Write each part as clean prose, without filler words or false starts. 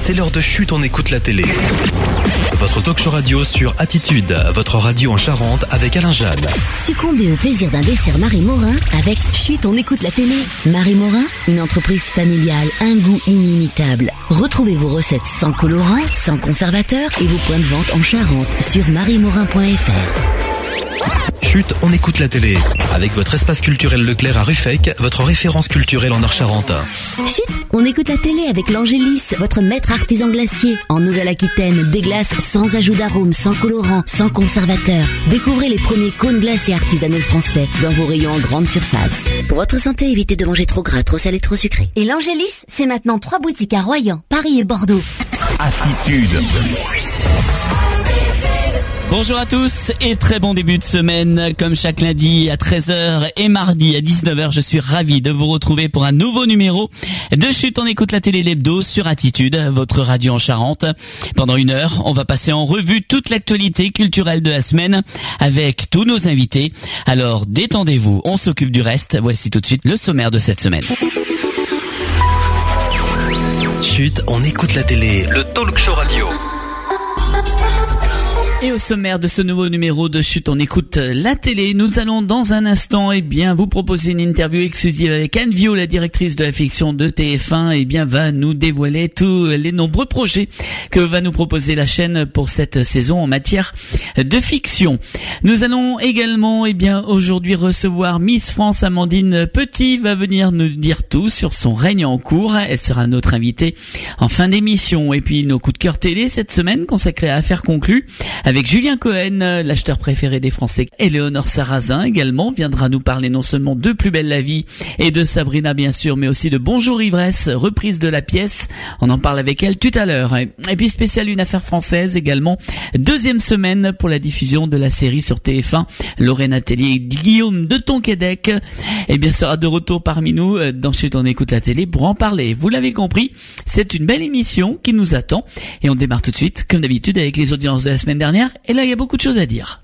c'est l'heure de Chut, on écoute la télé. Votre talk-show radio sur Attitude, votre radio en Charente avec Alain Jeanne. Succombez au plaisir d'un dessert Marie Morin avec Chut, on écoute la télé. Marie Morin, une entreprise familiale, un goût inimitable. Retrouvez vos recettes sans colorant, sans conservateur et vos points de vente en Charente sur mariemorin.fr. Chut, on écoute la télé. Avec votre espace culturel Leclerc à Ruffec, votre référence culturelle en Nord-Charente. Chut, on écoute la télé avec l'Angélis, votre maître artisan glacier. En Nouvelle-Aquitaine, des glaces sans ajout d'arôme, sans colorant, sans conservateur. Découvrez les premiers cônes glacés artisanaux français dans vos rayons en grande surface. Pour votre santé, évitez de manger trop gras, trop salé, trop sucré. Et l'Angélis, c'est maintenant 3 boutiques à Royan, Paris et Bordeaux. Attitude. Bonjour à tous et très bon début de semaine. Comme chaque lundi à 13h et mardi à 19h, je suis ravi de vous retrouver pour un nouveau numéro de Chut, on écoute la télé l'hebdo sur Attitude, votre radio en Charente. Pendant 1 heure, on va passer en revue toute l'actualité culturelle de la semaine avec tous nos invités. Alors détendez-vous, on s'occupe du reste. Voici tout de suite le sommaire de cette semaine. Chut, on écoute la télé, le talk-show radio. Et au sommaire de ce nouveau numéro de Chut, on écoute la télé. Nous allons dans un instant, vous proposer une interview exclusive avec Anne Viau, la directrice de la fiction de TF1, va nous dévoiler tous les nombreux projets que va nous proposer la chaîne pour cette saison en matière de fiction. Nous allons également, aujourd'hui recevoir Miss France Amandine Petit, va venir nous dire tout sur son règne en cours. Elle sera notre invitée en fin d'émission. Et puis nos coups de cœur télé cette semaine consacrés à Affaires conclues avec Julien Cohen, l'acheteur préféré des Français. Éléonore Sarrazin également viendra nous parler non seulement de Plus belle la vie et de Sabrina bien sûr, mais aussi de Bonjour Ivresse, reprise de la pièce. On en parle avec elle tout à l'heure. Et puis spécial Une affaire française également. 2e semaine pour la diffusion de la série sur TF1. Lorraine Atelier et Guillaume de Tonquédec sera de retour parmi nous dans Chut, on écoute la télé pour en parler. Vous l'avez compris, c'est une belle émission qui nous attend et on démarre tout de suite comme d'habitude avec les audiences de la semaine dernière. Et là, il y a beaucoup de choses à dire.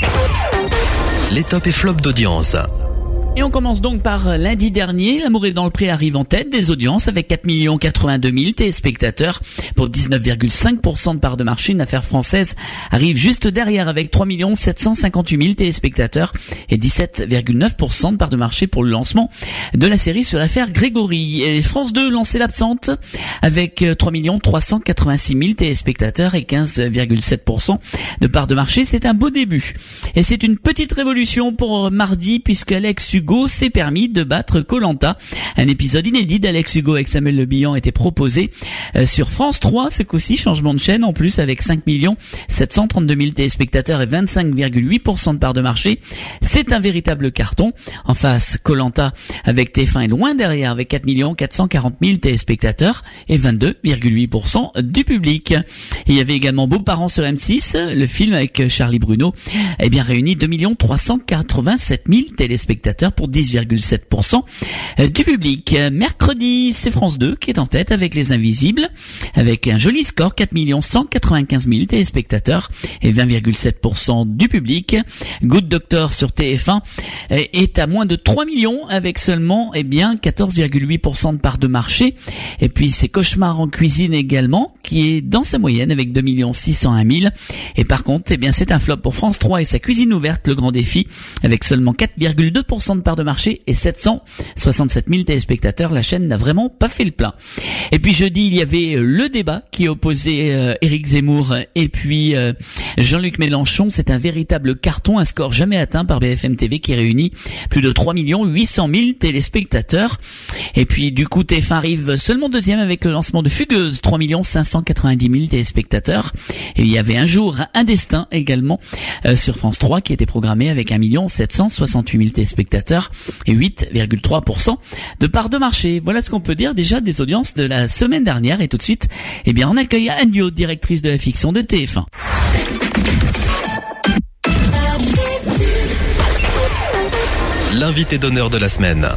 Les tops et flops d'audience. Et on commence donc par lundi dernier. L'amour est dans le pré arrive en tête des audiences avec 4 082 000 téléspectateurs pour 19,5% de part de marché. Une affaire française arrive juste derrière avec 3 758 000 téléspectateurs et 17,9% de part de marché pour le lancement de la série sur l'affaire Grégory. Et France 2 lançait l'absente avec 3 386 000 téléspectateurs et 15,7% de part de marché. C'est un beau début. Et c'est une petite révolution pour mardi puisque Alex Hugo s'est permis de battre Koh-Lanta. Un épisode inédit d'Alex Hugo avec Samuel Le Bihan était proposé sur France 3. Ce coup-ci, changement de chaîne en plus avec 5 732 000 téléspectateurs et 25,8% de part de marché. C'est un véritable carton. En face, Koh-Lanta avec TF1 est loin derrière avec 4 440 000 téléspectateurs et 22,8% du public. Et il y avait également Beaux-parents sur M6, le film avec Charlie Bruno, réunit 2 387 000 téléspectateurs pour 10,7% du public. Mercredi, c'est France 2 qui est en tête avec Les Invisibles, avec un joli score, 4 195 000 téléspectateurs et 20,7% du public. Good Doctor sur TF1 est à moins de 3 millions avec seulement 14,8% de part de marché. Et puis c'est Cauchemar en cuisine également qui est dans sa moyenne avec 2 601 000. Et par contre, c'est un flop pour France 3 et sa cuisine ouverte, Le Grand Défi, avec seulement 4,2% de part de marché et 767 000 téléspectateurs. La chaîne n'a vraiment pas fait le plein. Et puis jeudi, il y avait le débat qui opposait Éric Zemmour et puis Jean-Luc Mélenchon. C'est un véritable carton, un score jamais atteint par BFM TV qui réunit plus de 3 800 000 téléspectateurs. Et puis du coup, TF1 arrive seulement deuxième avec le lancement de Fugueuse, 3 590 000 téléspectateurs. Et il y avait Un jour, un destin également sur France 3 qui était programmé avec 1 768 000 téléspectateurs et 8,3% de part de marché. Voilà ce qu'on peut dire déjà des audiences de la semaine dernière. Et tout de suite, on accueille Anne Viau, directrice de la fiction de TF1. L'invité d'honneur de la semaine.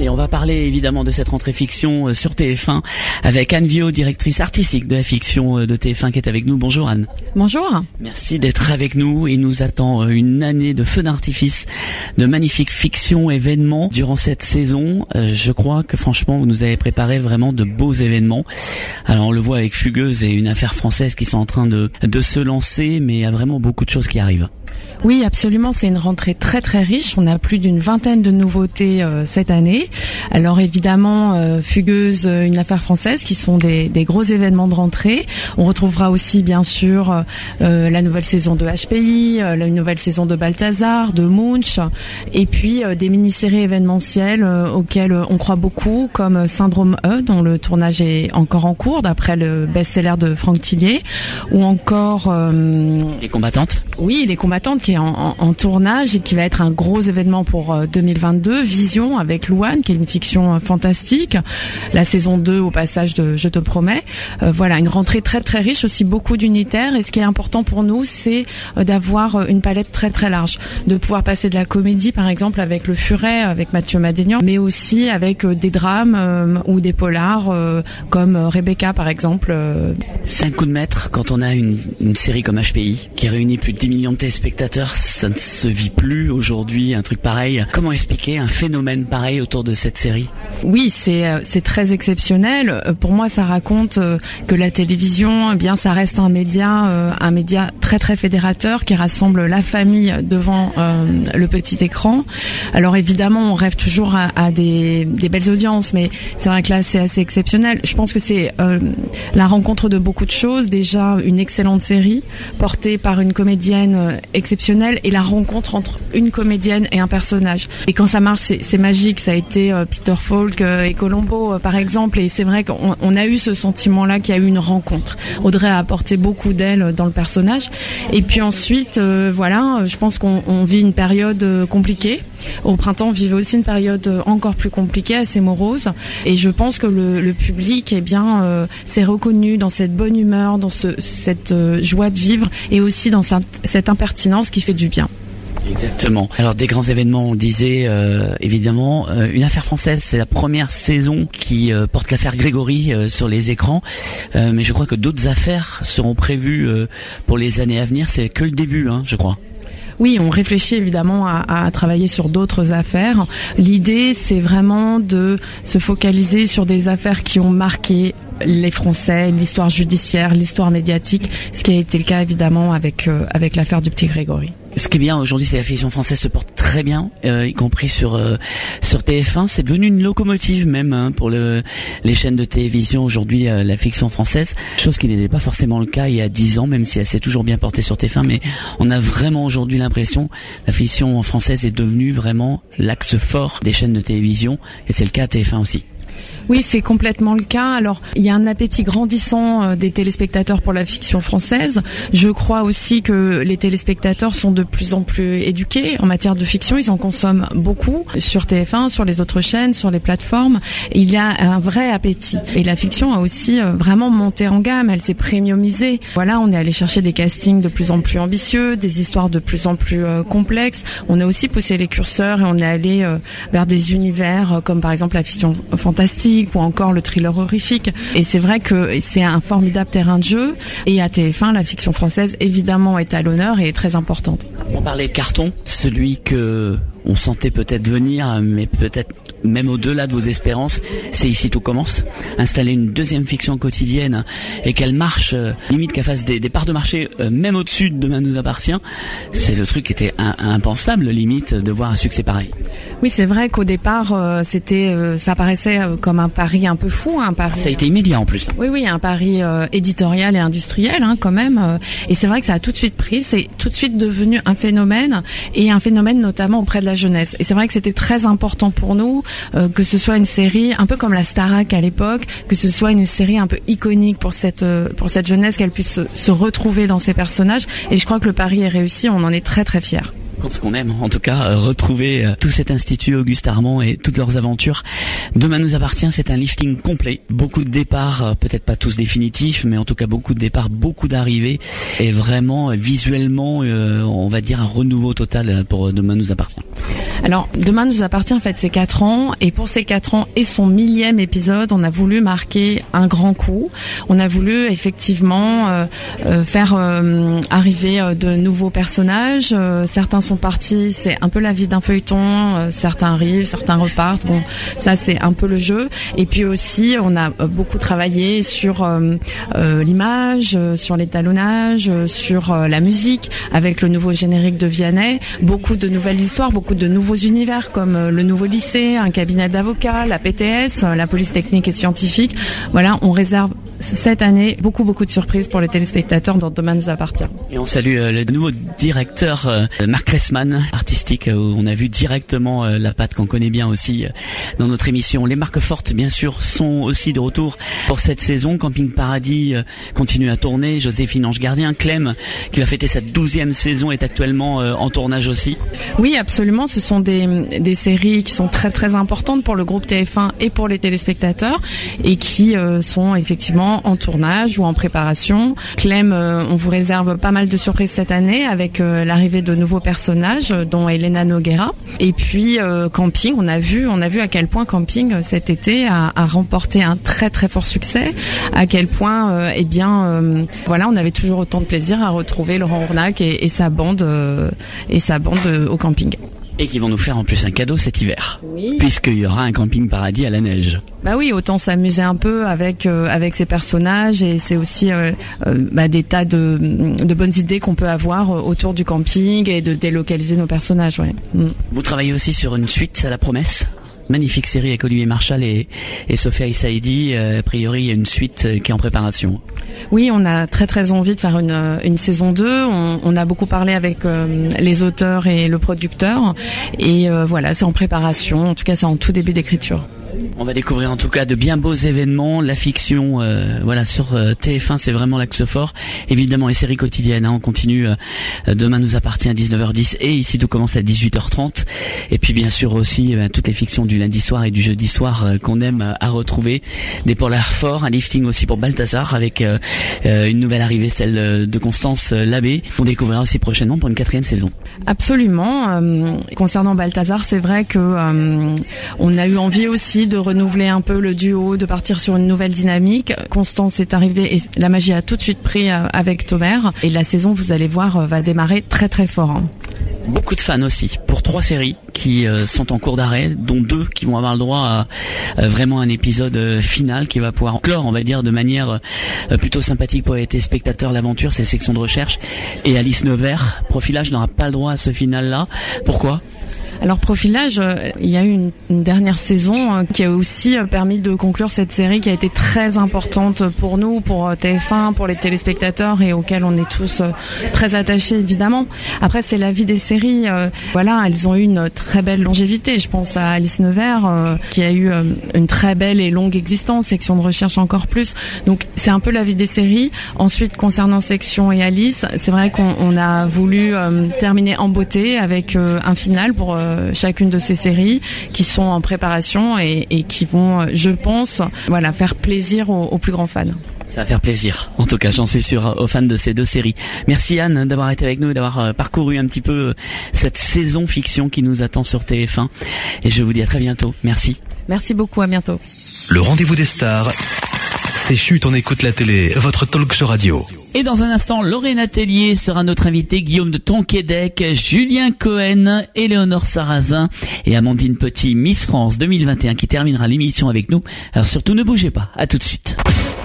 Allez, on va parler évidemment de cette rentrée fiction sur TF1 avec Anne Viau, directrice artistique de la fiction de TF1 qui est avec nous. Bonjour Anne. Bonjour. Merci d'être avec nous. Il nous attend une année de feux d'artifice, de magnifiques fictions, événements durant cette saison. Je crois que franchement vous nous avez préparé vraiment de beaux événements. Alors on le voit avec Fugueuse et Une affaire française qui sont en train de se lancer, mais il y a vraiment beaucoup de choses qui arrivent. Oui, absolument, c'est une rentrée très très riche. On a plus d'une vingtaine de nouveautés cette année. Alors évidemment, Fugueuse, Une affaire française, qui sont des gros événements de rentrée. On retrouvera aussi bien sûr la nouvelle saison de HPI, la nouvelle saison de Balthazar, de Munch, et puis des mini-séries événementielles auxquelles on croit beaucoup, comme Syndrome E, dont le tournage est encore en cours, d'après le best-seller de Franck Tillier, ou encore... Les combattantes. Oui, Les combattantes, qui est en tournage et qui va être un gros événement pour 2022. Vision avec Louane, qui est une fiction fantastique. La saison 2 au passage de Je te promets. Voilà, une rentrée très très riche, aussi beaucoup d'unitaires. Et ce qui est important pour nous, c'est d'avoir une palette très très large, de pouvoir passer de la comédie par exemple avec Le Furet, avec Mathieu Madénian, mais aussi avec des drames ou des polars comme Rebecca par exemple. C'est un coup de maître quand on a une série comme HPI qui réunit plus de 10 millions de téléspectateurs. Ça ne se vit plus aujourd'hui, un truc pareil. Comment expliquer un phénomène pareil autour de cette série ? Oui, c'est très exceptionnel. Pour moi, ça raconte que la télévision, eh bien, ça reste un média très très fédérateur qui rassemble la famille devant le petit écran. Alors évidemment, on rêve toujours à des belles audiences, mais c'est vrai que là, c'est assez exceptionnel. Je pense que c'est la rencontre de beaucoup de choses. Déjà, une excellente série portée par une comédienne exceptionnelle et la rencontre entre une comédienne et un personnage. Et quand ça marche, c'est magique. Ça a été Peter Falk et Colombo par exemple, et c'est vrai qu'on a eu ce sentiment-là qu'il y a eu une rencontre. Audrey a apporté beaucoup d'elle dans le personnage. Et puis ensuite, voilà, je pense qu'on vit une période compliquée. Au printemps, on vivait aussi une période encore plus compliquée, assez morose. Et je pense que le public, eh bien, s'est reconnu dans cette bonne humeur, dans cette joie de vivre, et aussi dans cette impertinence qui fait du bien. Exactement. Alors des grands événements, on disait évidemment Une affaire française, c'est la première saison qui porte l'affaire Grégory sur les écrans, mais je crois que d'autres affaires seront prévues pour les années à venir. C'est que le début, je crois. Oui, on réfléchit évidemment à travailler sur d'autres affaires. L'idée, c'est vraiment de se focaliser sur des affaires qui ont marqué les Français, l'histoire judiciaire, l'histoire médiatique, ce qui a été le cas évidemment avec l'affaire du petit Grégory. Ce qui est bien aujourd'hui, c'est que la fiction française se porte très bien, y compris sur TF1. C'est devenu une locomotive même pour les chaînes de télévision aujourd'hui, la fiction française. Chose qui n'était pas forcément le cas il y a 10 ans, même si elle s'est toujours bien portée sur TF1. Mais on a vraiment aujourd'hui l'impression que la fiction française est devenue vraiment l'axe fort des chaînes de télévision. Et c'est le cas à TF1 aussi. Oui, c'est complètement le cas. Alors, il y a un appétit grandissant des téléspectateurs pour la fiction française. Je crois aussi que les téléspectateurs sont de plus en plus éduqués en matière de fiction. Ils en consomment beaucoup sur TF1, sur les autres chaînes, sur les plateformes. Il y a un vrai appétit. Et la fiction a aussi vraiment monté en gamme. Elle s'est premiumisée. Voilà, on est allé chercher des castings de plus en plus ambitieux, des histoires de plus en plus complexes. On a aussi poussé les curseurs et on est allé vers des univers comme par exemple la fiction fantastique, ou encore le thriller horrifique. Et c'est vrai que c'est un formidable terrain de jeu. Et à TF1, la fiction française, évidemment, est à l'honneur et est très importante. On parlait de carton, celui que on sentait peut-être venir, mais peut-être même au-delà de vos espérances. C'est Ici tout commence. Installer une deuxième fiction quotidienne et qu'elle marche, limite qu'elle fasse des parts de marché, même au-dessus de Demain nous appartient. C'est le truc qui était impensable, limite, de voir un succès pareil. Oui, c'est vrai qu'au départ, ça paraissait comme un pari un peu fou, un pari. Ça a été immédiat en plus. Oui, un pari éditorial et industriel, quand même. Et c'est vrai que ça a tout de suite pris. C'est tout de suite devenu un phénomène, et un phénomène notamment auprès de la jeunesse. Et c'est vrai que c'était très important pour nous que ce soit une série un peu comme la Starac à l'époque, que ce soit une série un peu iconique pour cette jeunesse, qu'elle puisse se retrouver dans ces personnages. Et je crois que le pari est réussi. On en est très très fiers. Ce qu'on aime, en tout cas, retrouver tout cet institut Auguste Armand et toutes leurs aventures. Demain nous appartient, c'est un lifting complet. Beaucoup de départs, peut-être pas tous définitifs, mais en tout cas beaucoup de départs, beaucoup d'arrivées. Et vraiment, visuellement, on va dire un renouveau total pour Demain nous appartient. Alors, Demain nous appartient, en fait, c'est 4 ans. Et pour ces 4 ans et son 1000e épisode, on a voulu marquer un grand coup. On a voulu, effectivement, faire arriver de nouveaux personnages. Certains sont partis, c'est un peu la vie d'un feuilleton, certains arrivent, certains repartent, bon, ça c'est un peu le jeu. Et puis aussi, on a beaucoup travaillé sur l'image, sur l'étalonnage, sur la musique, avec le nouveau générique de Vianney, beaucoup de nouvelles histoires, beaucoup de nouveaux univers, comme le nouveau lycée, un cabinet d'avocats, la PTS, la police technique et scientifique. Voilà, on réserve cette année beaucoup de surprises pour les téléspectateurs dont Demain nous appartient. Et on salue le nouveau directeur Marc Ressman, artistique, où on a vu directement la patte qu'on connaît bien aussi dans notre émission. Les marques fortes, bien sûr, sont aussi de retour pour cette saison. Camping Paradis continue à tourner. Joséphine Ange Gardien, Clem, qui va fêter sa 12e saison, est actuellement en tournage aussi. Oui, absolument. Ce sont des séries qui sont très importantes pour le groupe TF1 et pour les téléspectateurs et qui sont effectivement en tournage ou en préparation. Clem, on vous réserve pas mal de surprises cette année avec l'arrivée de nouveaux personnages, dont Elena Noguera. Et puis Camping, on a vu à quel point Camping cet été a remporté un très fort succès, à quel point voilà, on avait toujours autant de plaisir à retrouver Laurent Ournac et sa bande au camping. Et qui vont nous faire en plus un cadeau cet hiver, oui. Puisqu'il y aura un Camping Paradis à la neige. Bah oui, autant s'amuser un peu avec ces personnages, et c'est aussi des tas de bonnes idées qu'on peut avoir autour du camping et de délocaliser nos personnages. Ouais. Vous travaillez aussi sur une suite à La Promesse. Magnifique série avec Olivier Marchal et Sophia Issaidi. A priori, il y a une suite qui est en préparation. Oui, on a très envie de faire une saison 2. On a beaucoup parlé avec les auteurs et le producteur. Et voilà, c'est en préparation. En tout cas, c'est en tout début d'écriture. On va découvrir en tout cas de bien beaux événements, la fiction, sur TF1, c'est vraiment l'axe fort. Évidemment, les séries quotidiennes, on continue. Demain nous appartient à 19h10 et Ici tout commence à 18h30. Et puis bien sûr aussi toutes les fictions du lundi soir et du jeudi soir qu'on aime à retrouver. Des polars forts, un lifting aussi pour Balthazar avec une nouvelle arrivée, celle de Constance Labbé. On découvrira aussi prochainement pour une 4e saison. Absolument. Concernant Balthazar, c'est vrai que on a eu envie aussi de renouveler un peu le duo, de partir sur une nouvelle dynamique. Constance est arrivée et la magie a tout de suite pris avec Thomer. Et la saison, vous allez voir, va démarrer très fort. Beaucoup de fans aussi pour 3 séries qui sont en cours d'arrêt, dont 2 qui vont avoir le droit à vraiment un épisode final qui va pouvoir clore, on va dire, de manière plutôt sympathique pour les téléspectateurs l'aventure. C'est Section de recherche et Alice Nevers. Profilage n'aura pas le droit à ce final-là. Pourquoi ? Alors Profilage, il y a eu une dernière saison qui a aussi permis de conclure cette série qui a été très importante pour nous, pour TF1, pour les téléspectateurs et auxquels on est tous très attachés évidemment. Après c'est la vie des séries, voilà, elles ont eu une très belle longévité. Je pense à Alice Nevers qui a eu une très belle et longue existence, Section de recherche encore plus. Donc c'est un peu la vie des séries. Ensuite concernant Section et Alice, c'est vrai qu'on a voulu terminer en beauté avec un final pour chacune de ces séries qui sont en préparation et qui vont, je pense, voilà, faire plaisir aux plus grands fans. Ça va faire plaisir. En tout cas, j'en suis sûr, aux fans de ces 2 séries. Merci Anne d'avoir été avec nous et d'avoir parcouru un petit peu cette saison fiction qui nous attend sur TF1. Et je vous dis à très bientôt. Merci. Merci beaucoup, à bientôt. Le rendez-vous des stars, c'est Chut, on écoute la télé, votre talk show radio. Et dans un instant, Lorraine Tellier sera notre invitée, Guillaume de Tonquédec, Julien Cohen, Éléonore Sarrazin et Amandine Petit, Miss France 2021 qui terminera l'émission avec nous. Alors surtout ne bougez pas, à tout de suite.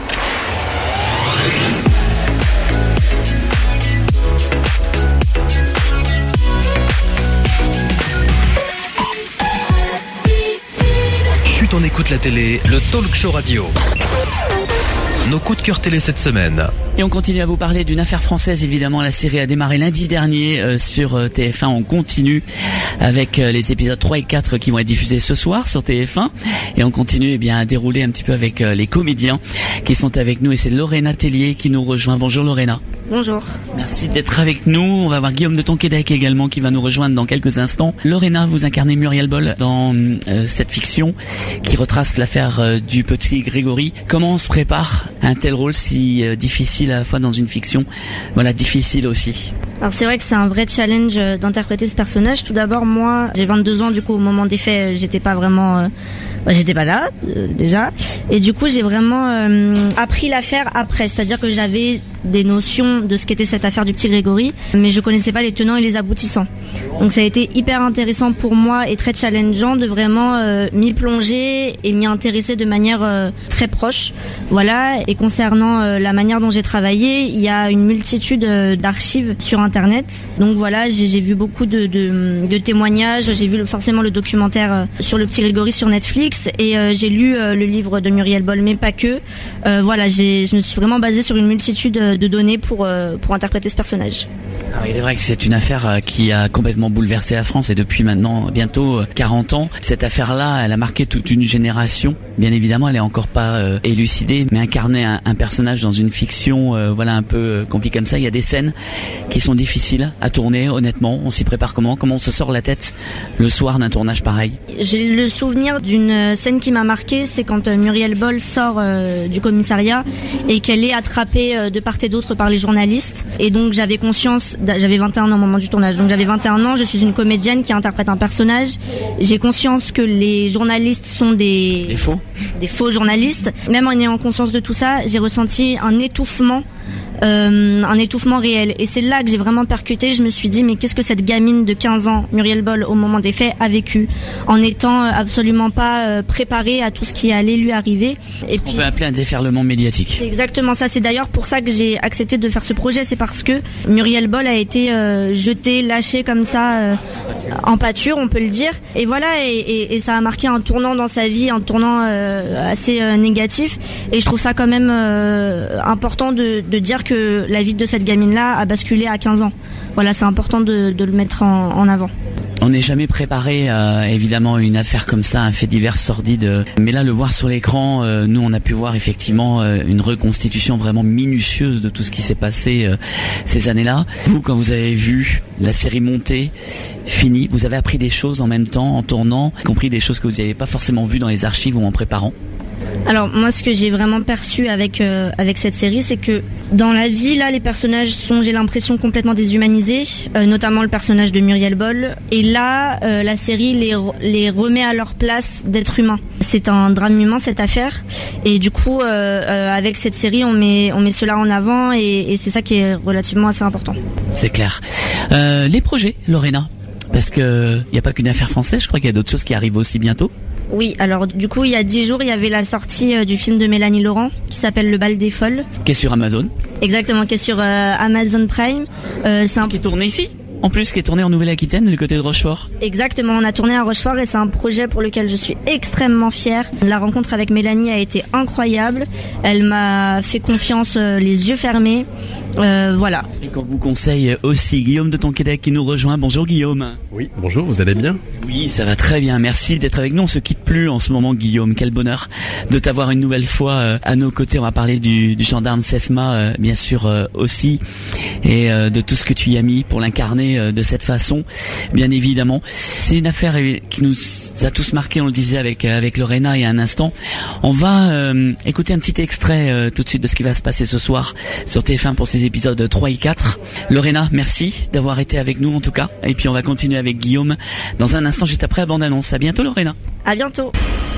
Chut, on écoute la télé, le talk show radio. Nos coups de cœur télé cette semaine. Et on continue à vous parler d'une affaire française, évidemment. La série a démarré lundi dernier sur TF1. On continue avec les épisodes 3 et 4 qui vont être diffusés ce soir sur TF1. Et on continue à dérouler un petit peu avec les comédiens qui sont avec nous. Et c'est Lorena Tellier qui nous rejoint. Bonjour Lorena. Bonjour. Merci d'être avec nous. On va voir Guillaume de Tonquédec également qui va nous rejoindre dans quelques instants. Lorena, vous incarnez Muriel Boll dans cette fiction qui retrace l'affaire du petit Grégory. Comment on se prépare à un tel rôle si difficile à la fois dans une fiction, difficile aussi? Alors c'est vrai que c'est un vrai challenge d'interpréter ce personnage. Tout d'abord, moi, j'ai 22 ans, du coup au moment des faits, j'étais pas vraiment... j'étais pas là, déjà. Et du coup, j'ai vraiment appris l'affaire après. C'est-à-dire que j'avais des notions de ce qu'était cette affaire du petit Grégory, mais je connaissais pas les tenants et les aboutissants. Donc ça a été hyper intéressant pour moi et très challengeant de vraiment m'y plonger et m'y intéresser de manière très proche. Voilà. Et concernant la manière dont j'ai travaillé, il y a une multitude d'archives sur Internet. Donc voilà, j'ai vu beaucoup de témoignages. J'ai vu forcément le documentaire sur le petit Grégory sur Netflix et j'ai lu le livre de Muriel Boll, mais pas que. Je me suis vraiment basée sur une multitude de données pour interpréter ce personnage. Alors, il est vrai que c'est une affaire qui a complètement bouleversé la France et depuis maintenant bientôt 40 ans. Cette affaire-là, elle a marqué toute une génération. Bien évidemment, elle est encore pas élucidée, mais incarner un personnage dans une fiction un peu compliquée comme ça, il y a des scènes qui sont difficiles à tourner. Honnêtement, on s'y prépare comment on se sort la tête le soir d'un tournage pareil? J'ai le souvenir d'une scène qui m'a marqué, c'est quand Muriel Boll sort du commissariat et qu'elle est attrapée de part et d'autre par les journalistes. Et donc j'avais conscience, j'avais 21 ans au moment du tournage, donc j'avais 21 ans, je suis une comédienne qui interprète un personnage. J'ai conscience que les journalistes sont des faux journalistes. Même en ayant conscience de tout ça, j'ai ressenti un étouffement réel. Et c'est là que j'ai vraiment percuté. Je me suis dit, mais qu'est-ce que cette gamine de 15 ans, Muriel Boll, au moment des faits, a vécu, en étant absolument pas préparée à tout ce qui allait lui arriver. Et puis, on peut appeler un déferlement médiatique. C'est exactement ça. C'est d'ailleurs pour ça que j'ai accepté de faire ce projet. C'est parce que Muriel Boll a été jetée, lâchée comme ça, en pâture, on peut le dire. Et voilà, et ça a marqué un tournant dans sa vie, un tournant assez négatif. Et je trouve ça quand même important de dire que la vie de cette gamine-là a basculé à 15 ans. Voilà, c'est important de le mettre en avant. On n'est jamais préparé à évidemment une affaire comme ça, un fait divers sordide. Mais là, le voir sur l'écran, nous on a pu voir effectivement une reconstitution vraiment minutieuse de tout ce qui s'est passé ces années-là. Vous, quand vous avez vu la série monter, finie, vous avez appris des choses en même temps, en tournant, y compris des choses que vous n'avez pas forcément vues dans les archives ou en préparant? Alors moi, ce que j'ai vraiment perçu avec cette série, c'est que dans la vie, là, les personnages sont, j'ai l'impression, complètement déshumanisés, notamment le personnage de Muriel Boll. Et là, la série les remet à leur place d'être humains. C'est un drame humain, cette affaire. Et du coup, avec cette série, on met cela en avant et c'est ça qui est relativement assez important. C'est clair. Les projets, Lorena, parce que il n'y a pas qu'une affaire française, je crois qu'il y a d'autres choses qui arrivent aussi bientôt. Oui, alors du coup, il y a 10 jours, il y avait la sortie du film de Mélanie Laurent qui s'appelle Le Bal des Folles. Qui est sur Amazon. Exactement, qui est sur Amazon Prime. Qui est tourné ici, en plus, qui est tourné en Nouvelle-Aquitaine, du côté de Rochefort. Exactement, on a tourné à Rochefort et c'est un projet pour lequel je suis extrêmement fière. La rencontre avec Mélanie a été incroyable. Elle m'a fait confiance les yeux fermés. Voilà. Et qu'on vous conseille aussi Guillaume de Tonquédec qui nous rejoint. Bonjour Guillaume. Oui, bonjour, vous allez bien? Oui, ça va très bien. Merci d'être avec nous. On se quitte plus en ce moment, Guillaume. Quel bonheur de t'avoir une nouvelle fois à nos côtés. On va parler du gendarme Sesma, bien sûr aussi, et de tout ce que tu y as mis pour l'incarner de cette façon, bien évidemment. C'est une affaire qui nous a tous marqués, on le disait avec Lorena il y a un instant. On va écouter un petit extrait tout de suite de ce qui va se passer ce soir sur TF1 pour ces épisodes 3 et 4. Lorena, merci d'avoir été avec nous en tout cas. Et puis on va continuer avec Guillaume dans un instant, juste après la bande-annonce. À bientôt Lorena. À bientôt.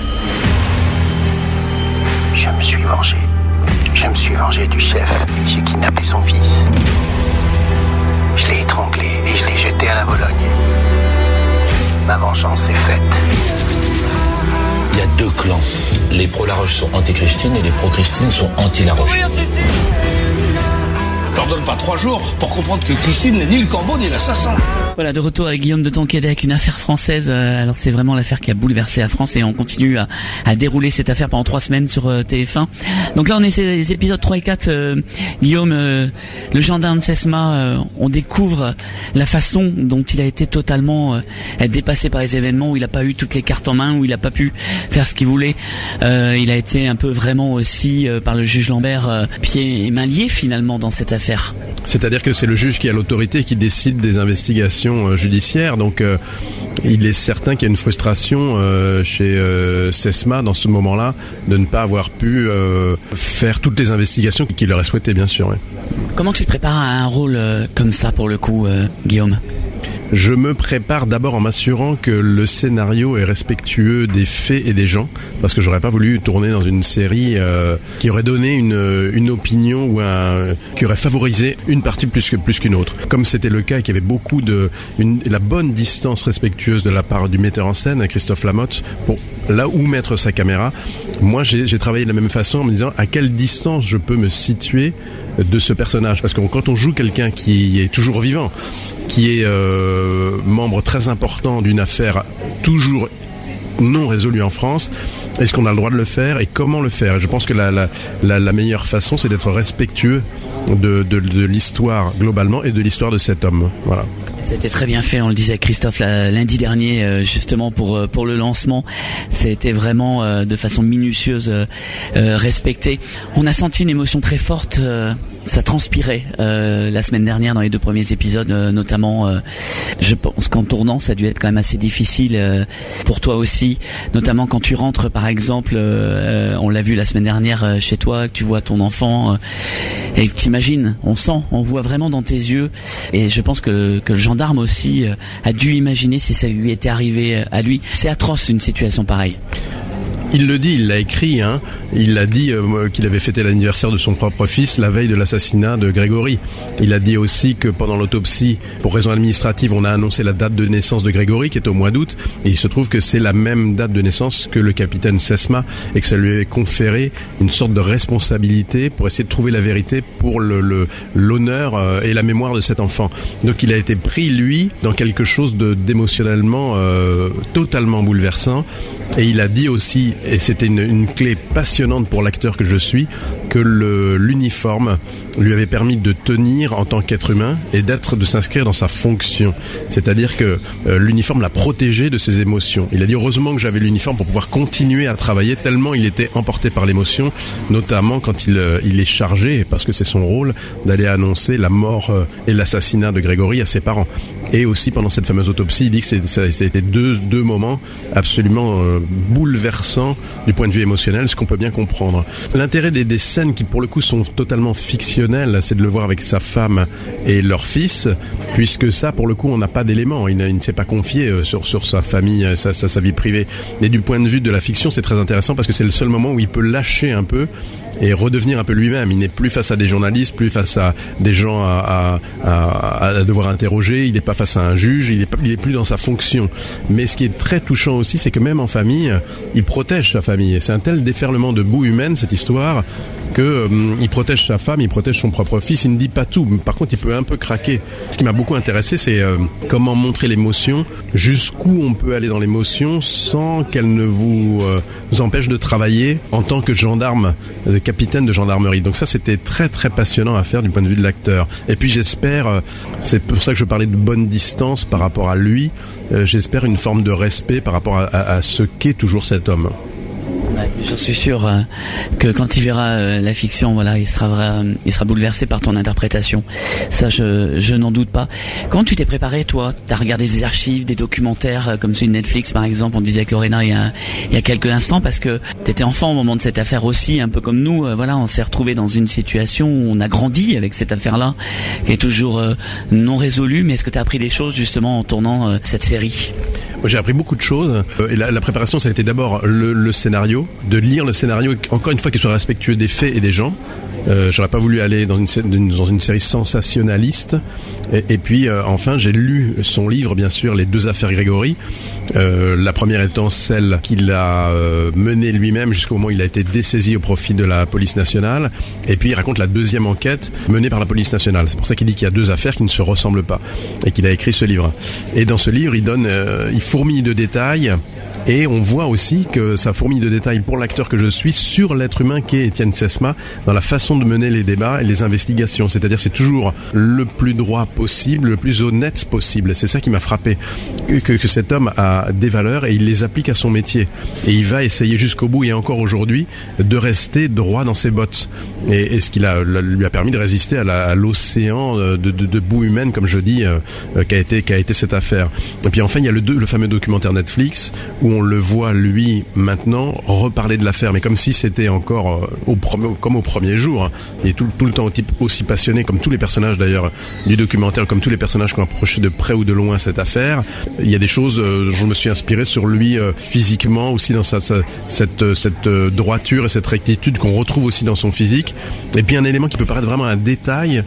Je me suis vengé. Je me suis vengé du chef. J'ai kidnappé son fils. Je l'ai étranglé et je l'ai jeté à la Vologne. Ma vengeance est faite. Il y a deux clans. Les pro-La Roche sont anti-Christine et les pro-Christine sont anti-La Roche. T'en donne pas 3 jours pour comprendre que Christine n'est ni le corbeau ni l'assassin. Voilà, de retour avec Guillaume de Tonquédec, une affaire française. Alors c'est vraiment l'affaire qui a bouleversé la France et on continue à dérouler cette affaire pendant 3 semaines sur TF1. Donc là on est les épisodes 3 et 4. Guillaume, le gendarme Sesma, on découvre la façon dont il a été totalement dépassé par les événements, où il n'a pas eu toutes les cartes en main, où il n'a pas pu faire ce qu'il voulait. Il a été un peu vraiment aussi par le juge Lambert pieds et mains liés finalement dans cette affaire. C'est-à-dire que c'est le juge qui a l'autorité qui décide des investigations judiciaires, donc il est certain qu'il y a une frustration chez Sesma dans ce moment-là de ne pas avoir pu faire toutes les investigations qu'il aurait souhaité, bien sûr. Oui. Comment tu te prépares à un rôle comme ça pour le coup, Guillaume ? Je me prépare d'abord en m'assurant que le scénario est respectueux des faits et des gens, parce que j'aurais pas voulu tourner dans une série qui aurait donné une opinion ou qui aurait favorisé une partie plus qu'une autre. Comme c'était le cas et qu'il y avait beaucoup la bonne distance respectueuse de la part du metteur en scène, Christophe Lamotte, pour là où mettre sa caméra. Moi, j'ai travaillé de la même façon en me disant à quelle distance je peux me situer de ce personnage, parce que quand on joue quelqu'un qui est toujours vivant, qui est membre très important d'une affaire toujours non résolue en France, est-ce qu'on a le droit de le faire et comment le faire ? Et je pense que la meilleure façon, c'est d'être respectueux de l'histoire globalement et de l'histoire de cet homme. Voilà. C'était très bien fait, on le disait Christophe lundi dernier justement pour le lancement. C'était vraiment de façon minutieuse respecté. On a senti une émotion très forte, ça transpirait la semaine dernière dans les 2 premiers épisodes notamment. Je pense qu'en tournant ça a dû être quand même assez difficile pour toi aussi, notamment quand tu rentres par exemple, on l'a vu la semaine dernière chez toi, que tu vois ton enfant et que t'imagines, on voit vraiment dans tes yeux, et je pense que le gendarme aussi a dû imaginer si ça lui était arrivé à lui. C'est atroce une situation pareille. Il le dit, il l'a écrit, hein. Il a dit qu'il avait fêté l'anniversaire de son propre fils la veille de l'assassinat de Grégory. Il a dit aussi que pendant l'autopsie, pour raison administrative, on a annoncé la date de naissance de Grégory, qui est au mois d'août, et il se trouve que c'est la même date de naissance que le capitaine Sesma, et que ça lui avait conféré une sorte de responsabilité pour essayer de trouver la vérité pour l'honneur et la mémoire de cet enfant. Donc il a été pris, lui, dans quelque chose d'émotionnellement totalement bouleversant, et il a dit aussi, et c'était une clé passionnante pour l'acteur que je suis, que l'uniforme lui avait permis de tenir en tant qu'être humain et de s'inscrire dans sa fonction. C'est-à-dire que l'uniforme l'a protégé de ses émotions. Il a dit heureusement que j'avais l'uniforme pour pouvoir continuer à travailler, tellement il était emporté par l'émotion, notamment quand il est chargé, parce que c'est son rôle, d'aller annoncer la mort et l'assassinat de Grégory à ses parents. Et aussi pendant cette fameuse autopsie, il dit que c'était deux moments absolument bouleversants du point de vue émotionnel, ce qu'on peut bien comprendre. L'intérêt des scènes qui pour le coup sont totalement fictionnelles, c'est de le voir avec sa femme et leur fils, puisque ça pour le coup on n'a pas d'éléments, il ne s'est pas confié sur sa famille, sa vie privée. Mais du point de vue de la fiction, c'est très intéressant parce que c'est le seul moment où il peut lâcher un peu et redevenir un peu lui-même. Il n'est plus face à des journalistes, plus face à des gens à devoir interroger, il n'est pas face à un juge, il est plus dans sa fonction. Mais ce qui est très touchant aussi, c'est que même en famille, il protège sa famille. Et c'est un tel déferlement de boue humaine, cette histoire, que il protège sa femme, il protège son propre fils, il ne dit pas tout. Par contre, il peut un peu craquer. Ce qui m'a beaucoup intéressé, c'est comment montrer l'émotion, jusqu'où on peut aller dans l'émotion sans qu'elle ne vous empêche de travailler en tant que gendarme, capitaine de gendarmerie. Donc ça, c'était très très passionnant à faire du point de vue de l'acteur. Et puis j'espère, c'est pour ça que je parlais de bonne distance par rapport à lui, j'espère une forme de respect par rapport à ce qu'est toujours cet homme. Ouais, j'en suis sûr que quand il verra la fiction, voilà, il sera bouleversé par ton interprétation. Ça, je n'en doute pas. Quand tu t'es préparé, toi, t'as regardé des archives, des documentaires comme celui de Netflix, par exemple. On disait avec Lorena il y a quelques instants, parce que t'étais enfant au moment de cette affaire aussi, un peu comme nous. Voilà, on s'est retrouvé dans une situation où on a grandi avec cette affaire-là, qui est toujours non résolue. Mais est-ce que t'as appris des choses justement en tournant cette série? Moi, j'ai appris beaucoup de choses. Et la préparation, ça a été d'abord le scénario, de lire le scénario, encore une fois, qu'il soit respectueux des faits et des gens. J'aurais pas voulu aller dans une série sensationnaliste. Et puis enfin, j'ai lu son livre, bien sûr, Les 2 affaires Grégory. La première étant celle qu'il a menée lui-même jusqu'au moment où il a été dessaisi au profit de la police nationale. Et puis il raconte la deuxième enquête menée par la police nationale. C'est pour ça qu'il dit qu'il y a 2 affaires qui ne se ressemblent pas et qu'il a écrit ce livre. Et dans ce livre, il fourmille de détails. Et on voit aussi que ça fourmille de détails pour l'acteur que je suis sur l'être humain qu'est Étienne Sesma dans la façon de mener les débats et les investigations. C'est-à-dire c'est toujours le plus droit possible, le plus honnête possible. C'est ça qui m'a frappé, que cet homme a des valeurs et il les applique à son métier. Et il va essayer jusqu'au bout et encore aujourd'hui de rester droit dans ses bottes. Et ce qui lui a permis de résister à l'océan de boue humaine, comme je dis, qu'a été cette affaire. Et puis enfin il y a le fameux documentaire Netflix où on le voit, lui, maintenant, reparler de l'affaire, mais comme si c'était encore comme au premier jour. Hein. Il est tout le temps aussi passionné, comme tous les personnages d'ailleurs du documentaire, comme tous les personnages qui ont approché de près ou de loin cette affaire. Il y a des choses dont je me suis inspiré sur lui physiquement, aussi dans cette droiture et cette rectitude qu'on retrouve aussi dans son physique. Et puis un élément qui peut paraître vraiment un détail,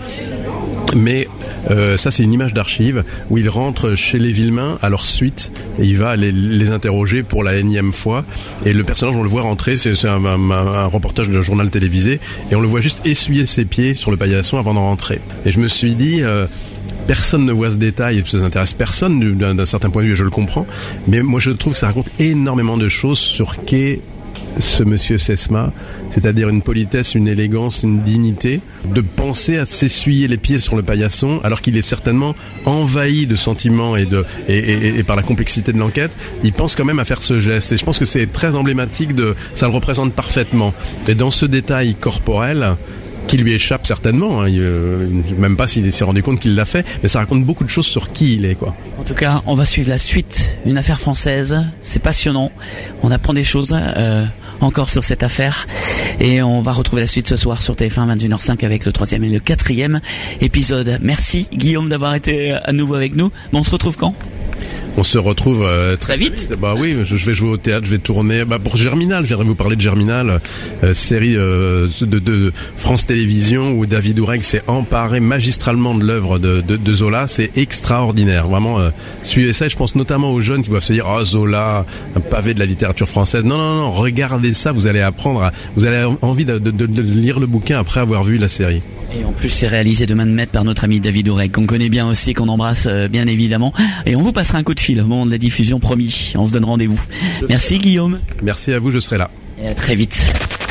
mais ça c'est une image d'archive où il rentre chez les Villemain à leur suite et il va les interroger pour la énième fois, et le personnage, on le voit rentrer, c'est un reportage de journal télévisé, et on le voit juste essuyer ses pieds sur le paillasson avant d'en rentrer. Et je me suis dit personne ne voit ce détail et ça n'intéresse personne d'un certain point de vue, et je le comprends, mais moi je trouve que ça raconte énormément de choses sur qu'est ce monsieur Sesma, c'est-à-dire une politesse, une élégance, une dignité, de penser à s'essuyer les pieds sur le paillasson alors qu'il est certainement envahi de sentiments et par la complexité de l'enquête, il pense quand même à faire ce geste, et je pense que c'est très emblématique ça le représente parfaitement. Et dans ce détail corporel qui lui échappe certainement, hein, même pas s'il s'est rendu compte qu'il l'a fait, mais ça raconte beaucoup de choses sur qui il est, quoi. En tout cas, on va suivre la suite, une affaire française, c'est passionnant, on apprend des choses encore sur cette affaire, et on va retrouver la suite ce soir sur TF1 21h05 avec le 3e et le 4e épisode. Merci Guillaume d'avoir été à nouveau avec nous. Bon, on se retrouve quand ? On se retrouve très vite. Bah oui, je vais jouer au théâtre, je vais tourner pour Germinal, je viendrai vous parler de Germinal, série de France Télévisions où David Oureg s'est emparé magistralement de l'œuvre de Zola. C'est extraordinaire, vraiment. Suivez ça, et je pense notamment aux jeunes qui doivent se dire Zola, un pavé de la littérature française. Non, regardez ça, vous allez apprendre, vous allez avoir envie de lire le bouquin après avoir vu la série. Et en plus, c'est réalisé de main de maître par notre ami David Oureg, qu'on connaît bien aussi, qu'on embrasse bien évidemment. Et on vous passera un coup de fil au moment de la diffusion, promis. On se donne rendez-vous. Merci Guillaume. Merci à vous, je serai là. Et à très vite.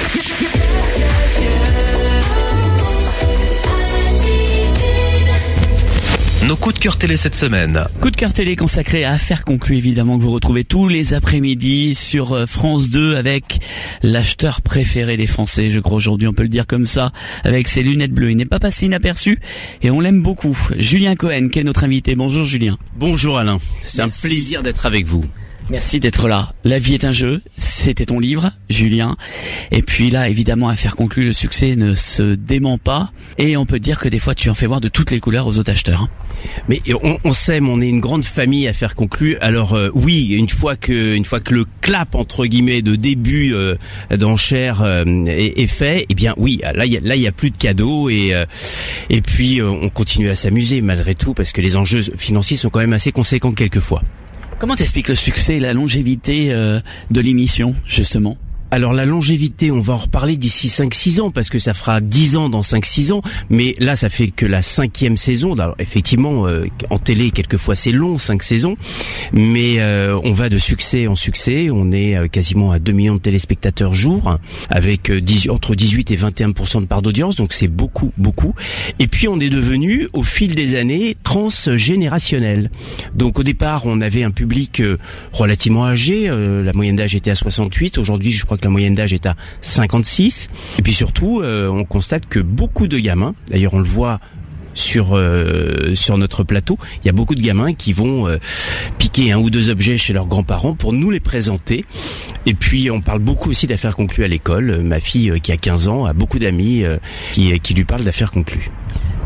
Nos coups de cœur télé cette semaine. Coup de cœur télé consacré à Affaires conclues, évidemment, que vous retrouvez tous les après-midi sur France 2 avec l'acheteur préféré des Français, je crois aujourd'hui on peut le dire comme ça, avec ses lunettes bleues. Il n'est pas passé inaperçu et on l'aime beaucoup. Julien Cohen qui est notre invité. Bonjour Julien. Bonjour Alain, c'est un plaisir d'être avec vous. Merci d'être là. La vie est un jeu, c'était ton livre, Julien. Et puis là, évidemment, Affaires conclues, le succès ne se dément pas. Et on peut dire que des fois, tu en fais voir de toutes les couleurs aux autres acheteurs. Mais on s'aime, on est une grande famille, Affaires conclues. Alors oui, une fois que le clap entre guillemets de début d'enchère est fait, eh bien oui, là il y a plus de cadeaux et puis on continue à s'amuser malgré tout parce que les enjeux financiers sont quand même assez conséquents quelquefois. Comment t'expliques le succès et la longévité de l'émission, justement ? Alors la longévité, on va en reparler d'ici 5-6 ans, parce que ça fera 10 ans dans 5-6 ans, mais là ça fait que la 5e saison. Alors effectivement, en télé, quelquefois c'est long, 5 saisons, mais on va de succès en succès, on est quasiment à 2 millions de téléspectateurs jour, avec entre 18 et 21% de part d'audience, donc c'est beaucoup. Et puis on est devenu, au fil des années, transgénérationnel. Donc au départ, on avait un public relativement âgé, la moyenne d'âge était à 68, aujourd'hui je crois que la moyenne d'âge est à 56. Et puis surtout, on constate que beaucoup de gamins, d'ailleurs on le voit sur notre plateau, il y a beaucoup de gamins qui vont piquer 1 ou 2 objets chez leurs grands-parents pour nous les présenter. Et puis on parle beaucoup aussi d'affaires conclues à l'école. Ma fille qui a 15 ans a beaucoup d'amis qui lui parlent d'affaires conclues.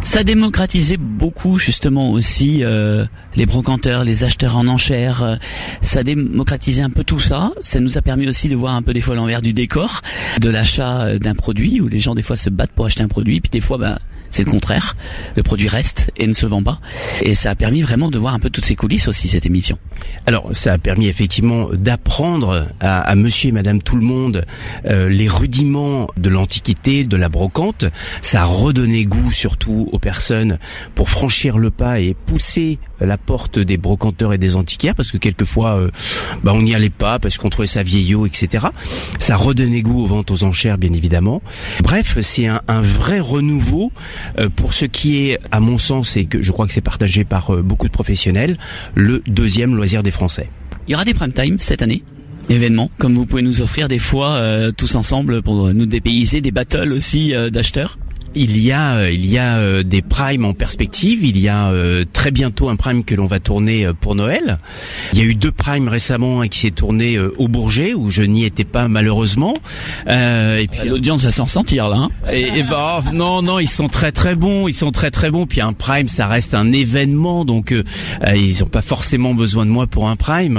Ça a démocratisé beaucoup justement aussi les brocanteurs, les acheteurs en enchères. Ça a démocratisé un peu tout ça. Ça nous a permis aussi de voir un peu des fois l'envers du décor de l'achat d'un produit, où les gens des fois se battent pour acheter un produit, puis des fois c'est le contraire. Le produit reste et ne se vend pas. Et ça a permis vraiment de voir un peu toutes ces coulisses aussi, cette émission. Alors, ça a permis effectivement d'apprendre à monsieur et madame tout le monde les rudiments de l'Antiquité, de la brocante. Ça a redonné goût surtout aux personnes pour franchir le pas et pousser la porte des brocanteurs et des antiquaires, parce que quelquefois on n'y allait pas parce qu'on trouvait ça vieillot, etc. Ça a redonné goût aux ventes aux enchères, bien évidemment. Bref, c'est un vrai renouveau pour ce qui est, à mon sens, et que je crois que c'est partagé par beaucoup de professionnels, le deuxième loisir des Français. Il y aura des prime time cette année, événements, comme vous pouvez nous offrir des fois tous ensemble pour nous dépayser, des battles aussi d'acheteurs. Il y a des primes en perspective. Il y a très bientôt un prime que l'on va tourner pour Noël. Il y a eu 2 primes récemment qui s'est tourné au Bourget, où je n'y étais pas malheureusement. Et puis l'audience va s'en sentir là. Non, ils sont très très bons. Ils sont très très bons. Puis un prime, ça reste un événement, donc ils n'ont pas forcément besoin de moi pour un prime.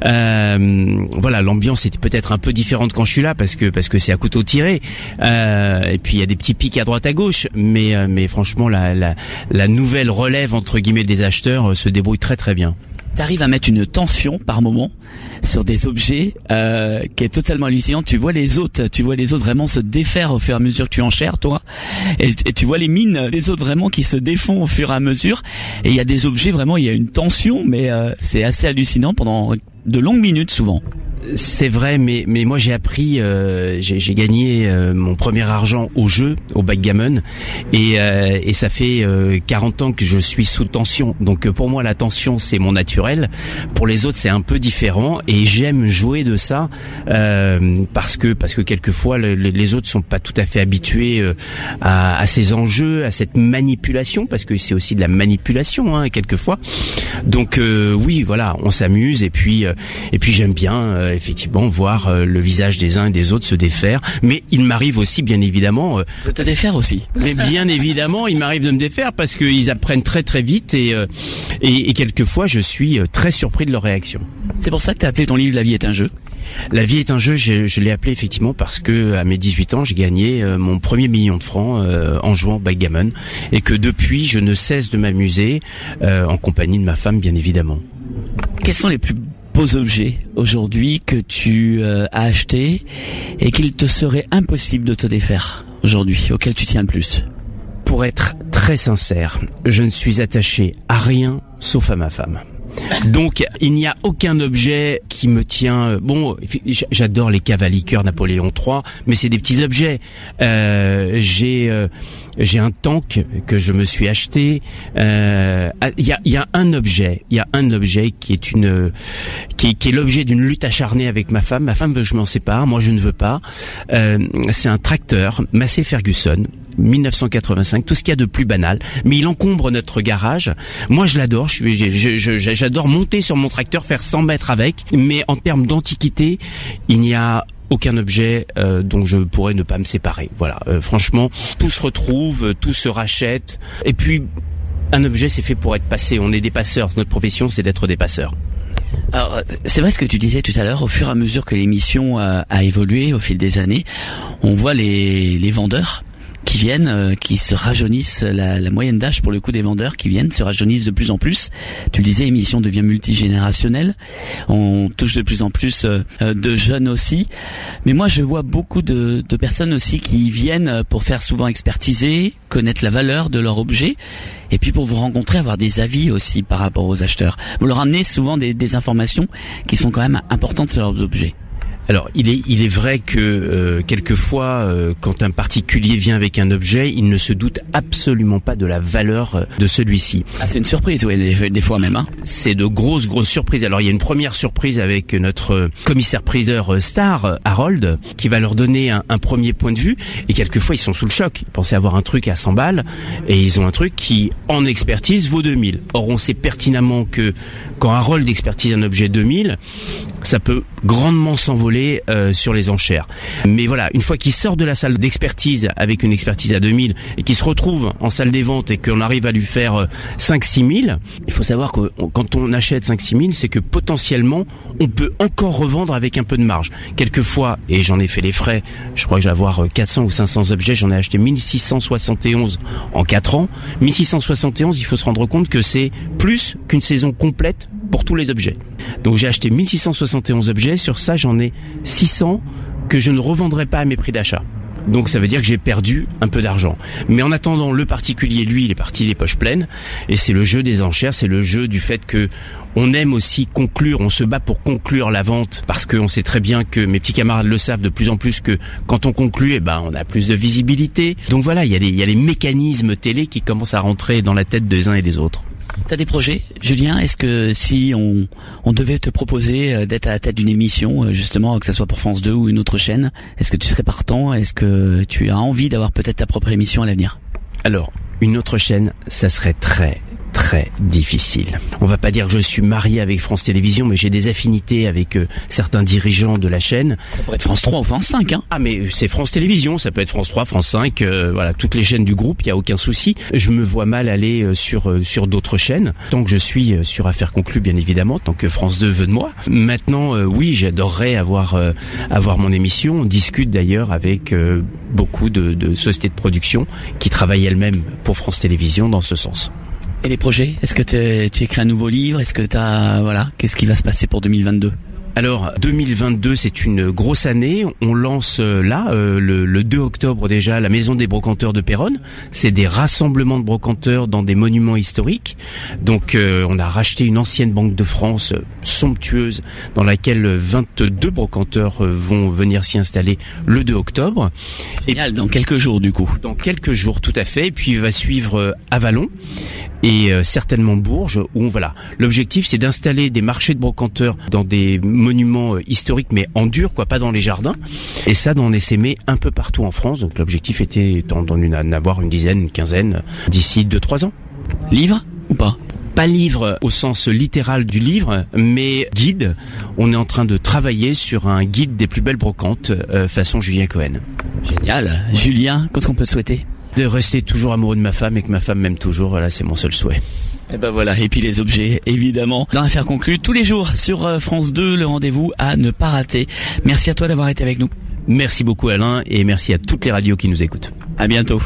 Voilà, l'ambiance était peut-être un peu différente quand je suis là, parce que c'est à couteau tiré. Et puis il y a des petits pics à droite à gauche. Mais franchement, la nouvelle relève entre guillemets des acheteurs se débrouille très très bien. T'arrives à mettre une tension par moment sur des objets qui est totalement hallucinante. Tu vois les autres vraiment se défaire au fur et à mesure que tu enchères, toi, et tu vois les mines des autres vraiment qui se défont au fur et à mesure. Et il y a des objets vraiment, il y a une tension, mais c'est assez hallucinant pendant de longues minutes souvent. C'est vrai, mais moi j'ai appris, j'ai gagné mon premier argent au jeu, au backgammon, et ça fait 40 ans que je suis sous tension. Donc pour moi la tension c'est mon naturel. Pour les autres c'est un peu différent, et j'aime jouer de ça parce que quelquefois les autres sont pas tout à fait habitués à ces enjeux, à cette manipulation, parce que c'est aussi de la manipulation quelquefois. Donc oui, voilà, on s'amuse, et puis j'aime bien effectivement voir le visage des uns et des autres se défaire, mais il m'arrive aussi bien évidemment de te défaire aussi. Mais bien évidemment, il m'arrive de me défaire parce qu'ils apprennent très très vite, et quelquefois je suis très surpris de leur réaction. C'est pour ça que tu as appelé ton livre La vie est un jeu. La vie est un jeu, je l'ai appelé effectivement parce que à mes 18 ans, j'ai gagné mon premier million de francs en jouant au backgammon, et que depuis je ne cesse de m'amuser en compagnie de ma femme, bien évidemment. Quels sont les plus beaux objets aujourd'hui que tu as achetés et qu'il te serait impossible de te défaire aujourd'hui, auquel tu tiens le plus? Pour être très sincère, je ne suis attaché à rien sauf à ma femme. Donc il n'y a aucun objet qui me tient. Bon, j'adore les caves à liqueur Napoléon III, mais c'est des petits objets. J'ai un tank que je me suis acheté. Il y a un objet qui est l'objet d'une lutte acharnée avec ma femme. Ma femme veut que je m'en sépare, moi je ne veux pas. C'est un tracteur Massey Ferguson 1985, tout ce qu'il y a de plus banal, mais il encombre notre garage. Moi je l'adore, j'adore monter sur mon tracteur, faire 100 mètres avec, mais en termes d'antiquité, il n'y a aucun objet dont je pourrais ne pas me séparer. Voilà, franchement, tout se retrouve, tout se rachète, et puis un objet c'est fait pour être passé, on est des passeurs, notre profession c'est d'être des passeurs. Alors, c'est vrai ce que tu disais tout à l'heure, au fur et à mesure que l'émission a évolué au fil des années, on voit les vendeurs qui viennent, qui se rajeunissent, la moyenne d'âge pour le coup des vendeurs qui viennent se rajeunissent de plus en plus. Tu le disais, l'émission devient multigénérationnelle. On touche de plus en plus de jeunes aussi. Mais moi, je vois beaucoup de personnes aussi qui viennent pour faire souvent expertiser, connaître la valeur de leur objet, et puis pour vous rencontrer, avoir des avis aussi par rapport aux acheteurs. Vous leur amenez souvent des informations qui sont quand même importantes sur leurs objets. Alors, il est vrai que quelquefois, quand un particulier vient avec un objet, il ne se doute absolument pas de la valeur de celui-ci. Ah, c'est une surprise, oui, des fois même. Hein. C'est de grosses surprises. Alors, il y a une première surprise avec notre commissaire-priseur star, Harold, qui va leur donner un premier point de vue. Et quelquefois, ils sont sous le choc. Ils pensaient avoir un truc à 100 balles, et ils ont un truc qui, en expertise, vaut 2000. Or, on sait pertinemment que quand Harold expertise un objet 2000, ça peut grandement s'envoler contrôler sur les enchères. Mais voilà, une fois qu'il sort de la salle d'expertise avec une expertise à 2000 et qu'il se retrouve en salle des ventes et qu'on arrive à lui faire 5-6 000, il faut savoir que quand on achète 5-6 000, c'est que potentiellement on peut encore revendre avec un peu de marge. Quelquefois, et j'en ai fait les frais, je crois que j'ai avoir 400 ou 500 objets, j'en ai acheté 1671 en 4 ans. 1671, il faut se rendre compte que c'est plus qu'une saison complète pour tous les objets. Donc j'ai acheté 1671 objets, sur ça j'en ai 600 que je ne revendrai pas à mes prix d'achat. Donc ça veut dire que j'ai perdu un peu d'argent. Mais en attendant, le particulier, lui, il est parti les poches pleines. Et c'est le jeu des enchères, c'est le jeu du fait que on aime aussi conclure, on se bat pour conclure la vente, parce qu'on sait très bien que mes petits camarades le savent de plus en plus que quand on conclut, on a plus de visibilité. Donc voilà, il y a les mécanismes télé qui commencent à rentrer dans la tête des uns et des autres. T'as des projets, Julien? Est-ce que si on devait te proposer d'être à la tête d'une émission, justement, que ça soit pour France 2 ou une autre chaîne, est-ce que tu serais partant? Est-ce que tu as envie d'avoir peut-être ta propre émission à l'avenir? Alors, une autre chaîne, ça serait très difficile. On va pas dire que je suis marié avec France Télévisions, mais j'ai des affinités avec certains dirigeants de la chaîne. Ça pourrait être France 3 ou France 5, hein. Ah, mais c'est France Télévisions, ça peut être France 3, France 5, voilà, toutes les chaînes du groupe, il y a aucun souci. Je me vois mal aller sur d'autres chaînes, tant que je suis sur Affaires conclues, bien évidemment, tant que France 2 veut de moi. Maintenant, oui, j'adorerais avoir mon émission. On discute d'ailleurs avec beaucoup de sociétés de production qui travaillent elles-mêmes pour France Télévisions dans ce sens. Et les projets? Est-ce que tu écris un nouveau livre? Est-ce que qu'est-ce qui va se passer pour 2022? Alors 2022, c'est une grosse année. On lance le 2 octobre déjà la Maison des brocanteurs de Péronne. C'est des rassemblements de brocanteurs dans des monuments historiques. Donc on a racheté une ancienne Banque de France somptueuse dans laquelle 22 brocanteurs vont venir s'y installer le 2 octobre. Génial, dans quelques jours du coup. Dans quelques jours, tout à fait. Et puis il va suivre Avallon et certainement Bourges, où voilà. L'objectif, c'est d'installer des marchés de brocanteurs dans des monuments historiques, mais en dur, pas dans les jardins. Et ça, d'en essaimer un peu partout en France. Donc l'objectif était d'en avoir une dizaine, une quinzaine d'ici 2-3 ans. Livre ou pas? Pas livre au sens littéral du livre, mais guide. On est en train de travailler sur un guide des plus belles brocantes façon Julien Cohen. Génial. Julien, qu'est-ce qu'on peut te souhaiter? De rester toujours amoureux de ma femme et que ma femme m'aime toujours. Voilà, c'est mon seul souhait. Et voilà, et puis les objets, évidemment. Dans Affaires conclues, tous les jours sur France 2, le rendez-vous à ne pas rater. Merci à toi d'avoir été avec nous. Merci beaucoup Alain, et merci à toutes les radios qui nous écoutent. À bientôt.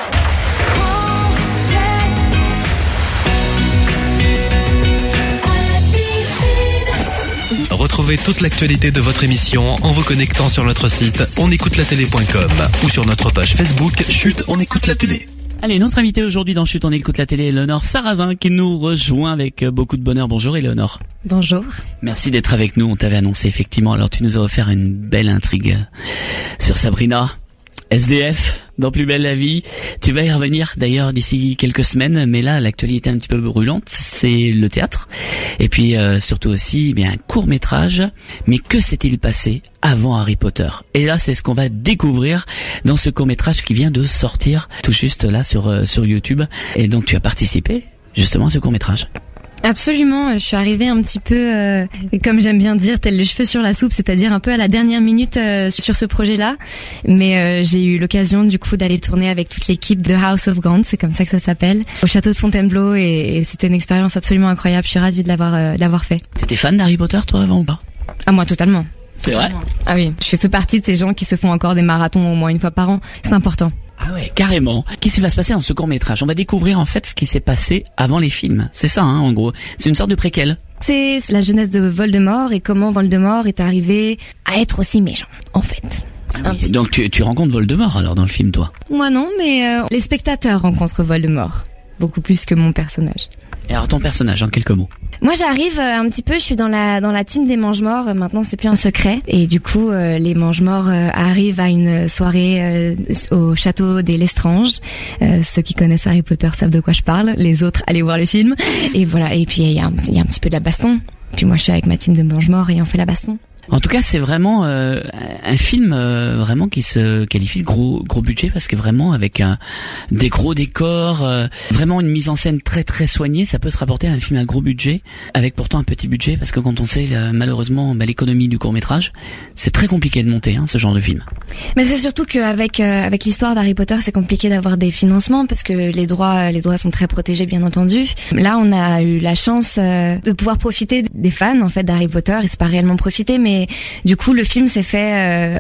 Retrouvez toute l'actualité de votre émission en vous connectant sur notre site onécoutelatélé.com ou sur notre page Facebook Chut, on écoute la télé. Allez, notre invité aujourd'hui dans Chut, on écoute la télé, Éléonore Sarrazin, qui nous rejoint avec beaucoup de bonheur. Bonjour Éléonore. Bonjour. Merci d'être avec nous, on t'avait annoncé effectivement, alors tu nous as offert une belle intrigue sur Sabrina. SDF, dans Plus belle la vie. Tu vas y revenir d'ailleurs d'ici quelques semaines, mais là l'actualité est un petit peu brûlante, c'est le théâtre. Et puis surtout aussi un court-métrage. Mais que s'est-il passé avant Harry Potter? Et là c'est ce qu'on va découvrir dans ce court-métrage qui vient de sortir tout juste là sur YouTube. Et donc tu as participé justement à ce court-métrage. Absolument, je suis arrivée un petit peu, comme j'aime bien dire, tel les cheveux sur la soupe, c'est-à-dire un peu à la dernière minute sur ce projet-là. Mais j'ai eu l'occasion du coup d'aller tourner avec toute l'équipe de House of Grant, c'est comme ça que ça s'appelle, au château de Fontainebleau, et c'était une expérience absolument incroyable. Je suis ravie de l'avoir fait. T'étais fan d'Harry Potter toi avant ou pas? Ah moi totalement. C'est vrai? Ah oui, je fais partie de ces gens qui se font encore des marathons au moins une fois par an. C'est important. Ah ouais, carrément. Qu'est-ce qui va se passer dans ce court-métrage? On va découvrir en fait ce qui s'est passé avant les films. C'est ça, en gros. C'est une sorte de préquel. C'est la jeunesse de Voldemort et comment Voldemort est arrivé à être aussi méchant, en fait. Ah oui. Donc tu rencontres Voldemort alors dans le film, toi? Moi non, mais les spectateurs rencontrent Voldemort. Beaucoup plus que mon personnage. Et alors ton personnage, en quelques mots? Moi j'arrive un petit peu, je suis dans la team des Mange-Morts, maintenant c'est plus un secret. Et du coup les Mange-Morts arrivent à une soirée au château des Lestrange. Ceux qui connaissent Harry Potter savent de quoi je parle, les autres allez voir le film. Et voilà, et puis il y a un petit peu de la baston. Puis moi je suis avec ma team de Mange-Morts et on fait la baston. En tout cas, c'est vraiment un film vraiment qui se qualifie de gros budget parce que vraiment avec des gros décors, vraiment une mise en scène très très soignée, ça peut se rapporter à un film à gros budget avec pourtant un petit budget parce que quand on sait malheureusement l'économie du court-métrage, c'est très compliqué de monter ce genre de film. Mais c'est surtout qu'avec avec l'histoire d'Harry Potter, c'est compliqué d'avoir des financements parce que les droits sont très protégés, bien entendu. Là, on a eu la chance de pouvoir profiter des fans en fait d'Harry Potter, et c'est pas réellement profiter, mais du coup le film s'est fait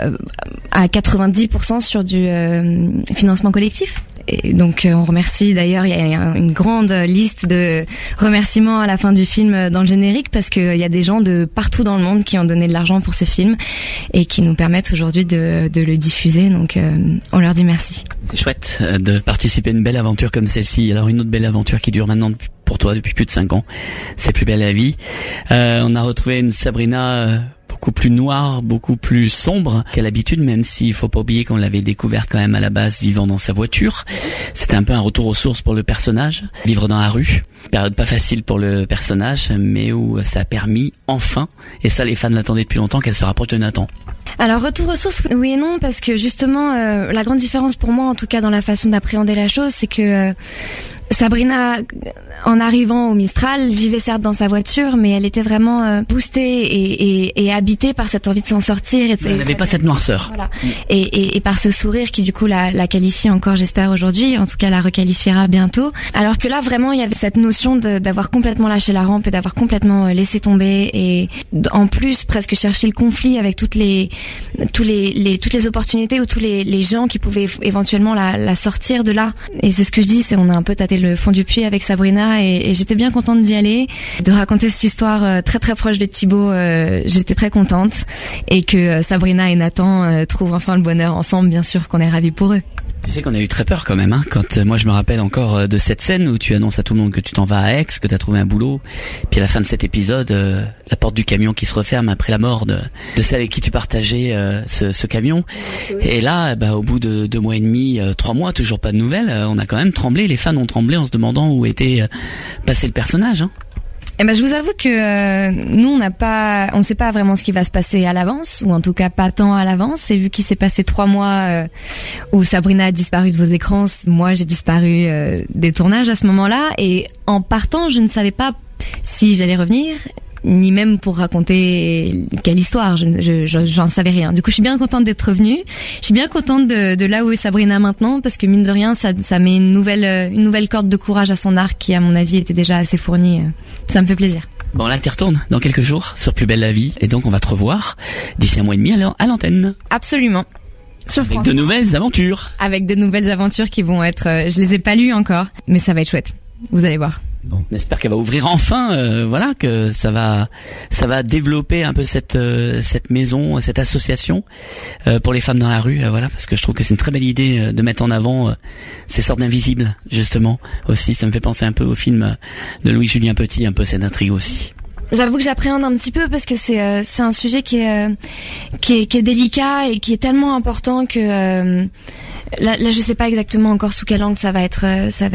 à 90% sur du financement collectif. Et donc on remercie, d'ailleurs il y a une grande liste de remerciements à la fin du film dans le générique parce qu'il y a des gens de partout dans le monde qui ont donné de l'argent pour ce film et qui nous permettent aujourd'hui de le diffuser, donc on leur dit merci. C'est chouette de participer à une belle aventure comme celle-ci. Alors une autre belle aventure qui dure maintenant pour toi depuis plus de 5 ans, c'est Plus belle la vie. On a retrouvé une Sabrina beaucoup plus noire, beaucoup plus sombre qu'à l'habitude, même s'il faut pas oublier qu'on l'avait découverte quand même à la base vivant dans sa voiture. C'était un peu un retour aux sources pour le personnage, vivre dans la rue. Période pas facile pour le personnage, mais où ça a permis enfin, et ça les fans l'attendaient depuis longtemps, qu'elle se rapproche de Nathan. Alors retour aux sources, oui et non, parce que justement la grande différence pour moi, en tout cas dans la façon d'appréhender la chose, c'est que Sabrina, en arrivant au Mistral, vivait certes dans sa voiture, mais elle était vraiment boostée et habitée par cette envie de s'en sortir. Elle n'avait pas cette noirceur. Voilà. Et par ce sourire qui du coup la qualifie encore, j'espère aujourd'hui, en tout cas la requalifiera bientôt. Alors que là vraiment il y avait cette notion d'avoir complètement lâché la rampe et d'avoir complètement laissé tomber, et en plus presque chercher le conflit avec toutes les opportunités ou tous les gens qui pouvaient éventuellement la sortir de là. Et c'est ce que je dis, c'est on a un peu tâté le fond du puits avec Sabrina, et j'étais bien contente d'y aller, de raconter cette histoire très très proche de Thibaut. J'étais très contente, et que Sabrina et Nathan trouvent enfin le bonheur ensemble. Bien sûr qu'on est ravis pour eux. Tu sais qu'on a eu très peur quand même, quand moi je me rappelle encore de cette scène où tu annonces à tout le monde que tu t'en vas à Aix, que tu as trouvé un boulot, puis à la fin de cet épisode, la porte du camion qui se referme après la mort de celle avec qui tu partageais ce camion. Et là, au bout de 2 mois et demi, 3 mois, toujours pas de nouvelles, on a quand même tremblé, les fans ont tremblé en se demandant où était passé le personnage. Eh ben, je vous avoue que nous, on sait pas vraiment ce qui va se passer à l'avance, ou en tout cas pas tant à l'avance. Et vu qu'il s'est passé 3 mois où Sabrina a disparu de vos écrans, moi j'ai disparu des tournages à ce moment-là. Et en partant, je ne savais pas si j'allais revenir, ni même pour raconter quelle histoire. J'en savais rien. Du coup, je suis bien contente d'être revenue. Je suis bien contente de là où est Sabrina maintenant, parce que mine de rien, ça met une nouvelle corde de courage à son arc qui, à mon avis, était déjà assez fournie. Ça me fait plaisir. Bon, là, tu retournes dans quelques jours sur Plus belle la vie, et donc on va te revoir d'ici 1 mois et demi à l'antenne. Absolument. Sur France. Avec de nouvelles aventures. Avec de nouvelles aventures qui vont être, je les ai pas lues encore, mais ça va être chouette. Vous allez voir. Bon, on espère qu'elle va ouvrir enfin, que ça va développer un peu cette maison, cette association pour les femmes dans la rue, parce que je trouve que c'est une très belle idée de mettre en avant ces sortes d'invisibles, justement. Aussi, ça me fait penser un peu au film de Louis-Julien Petit, un peu cette intrigue aussi. J'avoue que j'appréhende un petit peu parce que c'est un sujet qui est délicat et qui est tellement important que là je sais pas exactement encore sous quel angle ça va être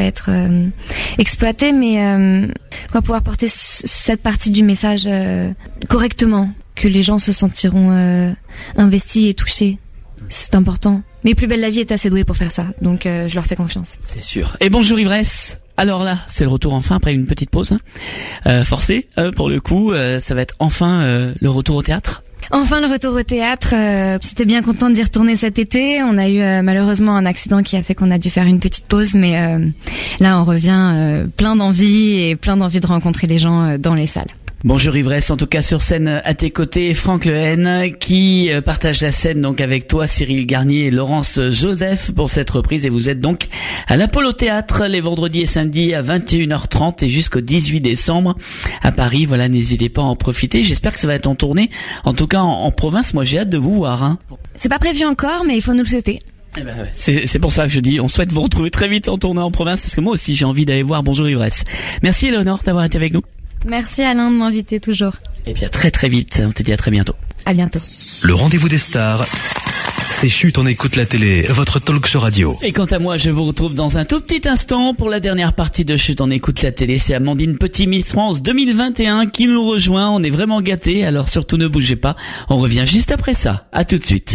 exploité, mais on va pouvoir porter cette partie du message correctement, que les gens se sentiront investis et touchés. C'est important. Mais Plus belle la vie est assez douée pour faire ça, donc je leur fais confiance. C'est sûr. Et bonjour Ivresse. Alors là, c'est le retour enfin après une petite pause forcée pour le coup. Ça va être enfin le retour au théâtre. Enfin le retour au théâtre. J'étais bien contente d'y retourner cet été. On a eu malheureusement un accident qui a fait qu'on a dû faire une petite pause, mais là on revient plein d'envie de rencontrer les gens dans les salles. Bonjour Ivresse, en tout cas sur scène à tes côtés, Franck Lehen qui partage la scène donc avec toi, Cyril Garnier et Laurence Joseph pour cette reprise, et vous êtes donc à l'Apollo Théâtre les vendredis et samedis à 21h30 et jusqu'au 18 décembre à Paris. Voilà, n'hésitez pas à en profiter. J'espère que ça va être en tournée, en tout cas en province. Moi j'ai hâte de vous voir. C'est pas prévu encore, mais il faut nous le souhaiter. C'est pour ça que je dis, on souhaite vous retrouver très vite en tournée en province, parce que moi aussi j'ai envie d'aller voir Bonjour Ivresse. Merci Éléonore d'avoir été avec nous. Merci Alain de m'inviter toujours. Et puis à très très vite, on te dit à très bientôt. À bientôt. Le rendez-vous des stars, C'est Chut, on écoute la télé, votre talk show radio. Et quant à moi, je vous retrouve dans un tout petit instant pour la dernière partie de Chut, on écoute la télé. C'est Amandine Petit, Miss France 2021 qui nous rejoint. On est vraiment gâtés, alors surtout ne bougez pas. On revient juste après ça. À tout de suite.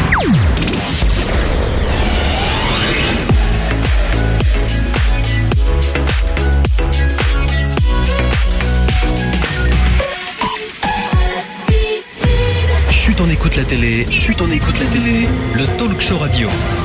Chut, on écoute la télé. Chut, on écoute la télé. Le talk show radio.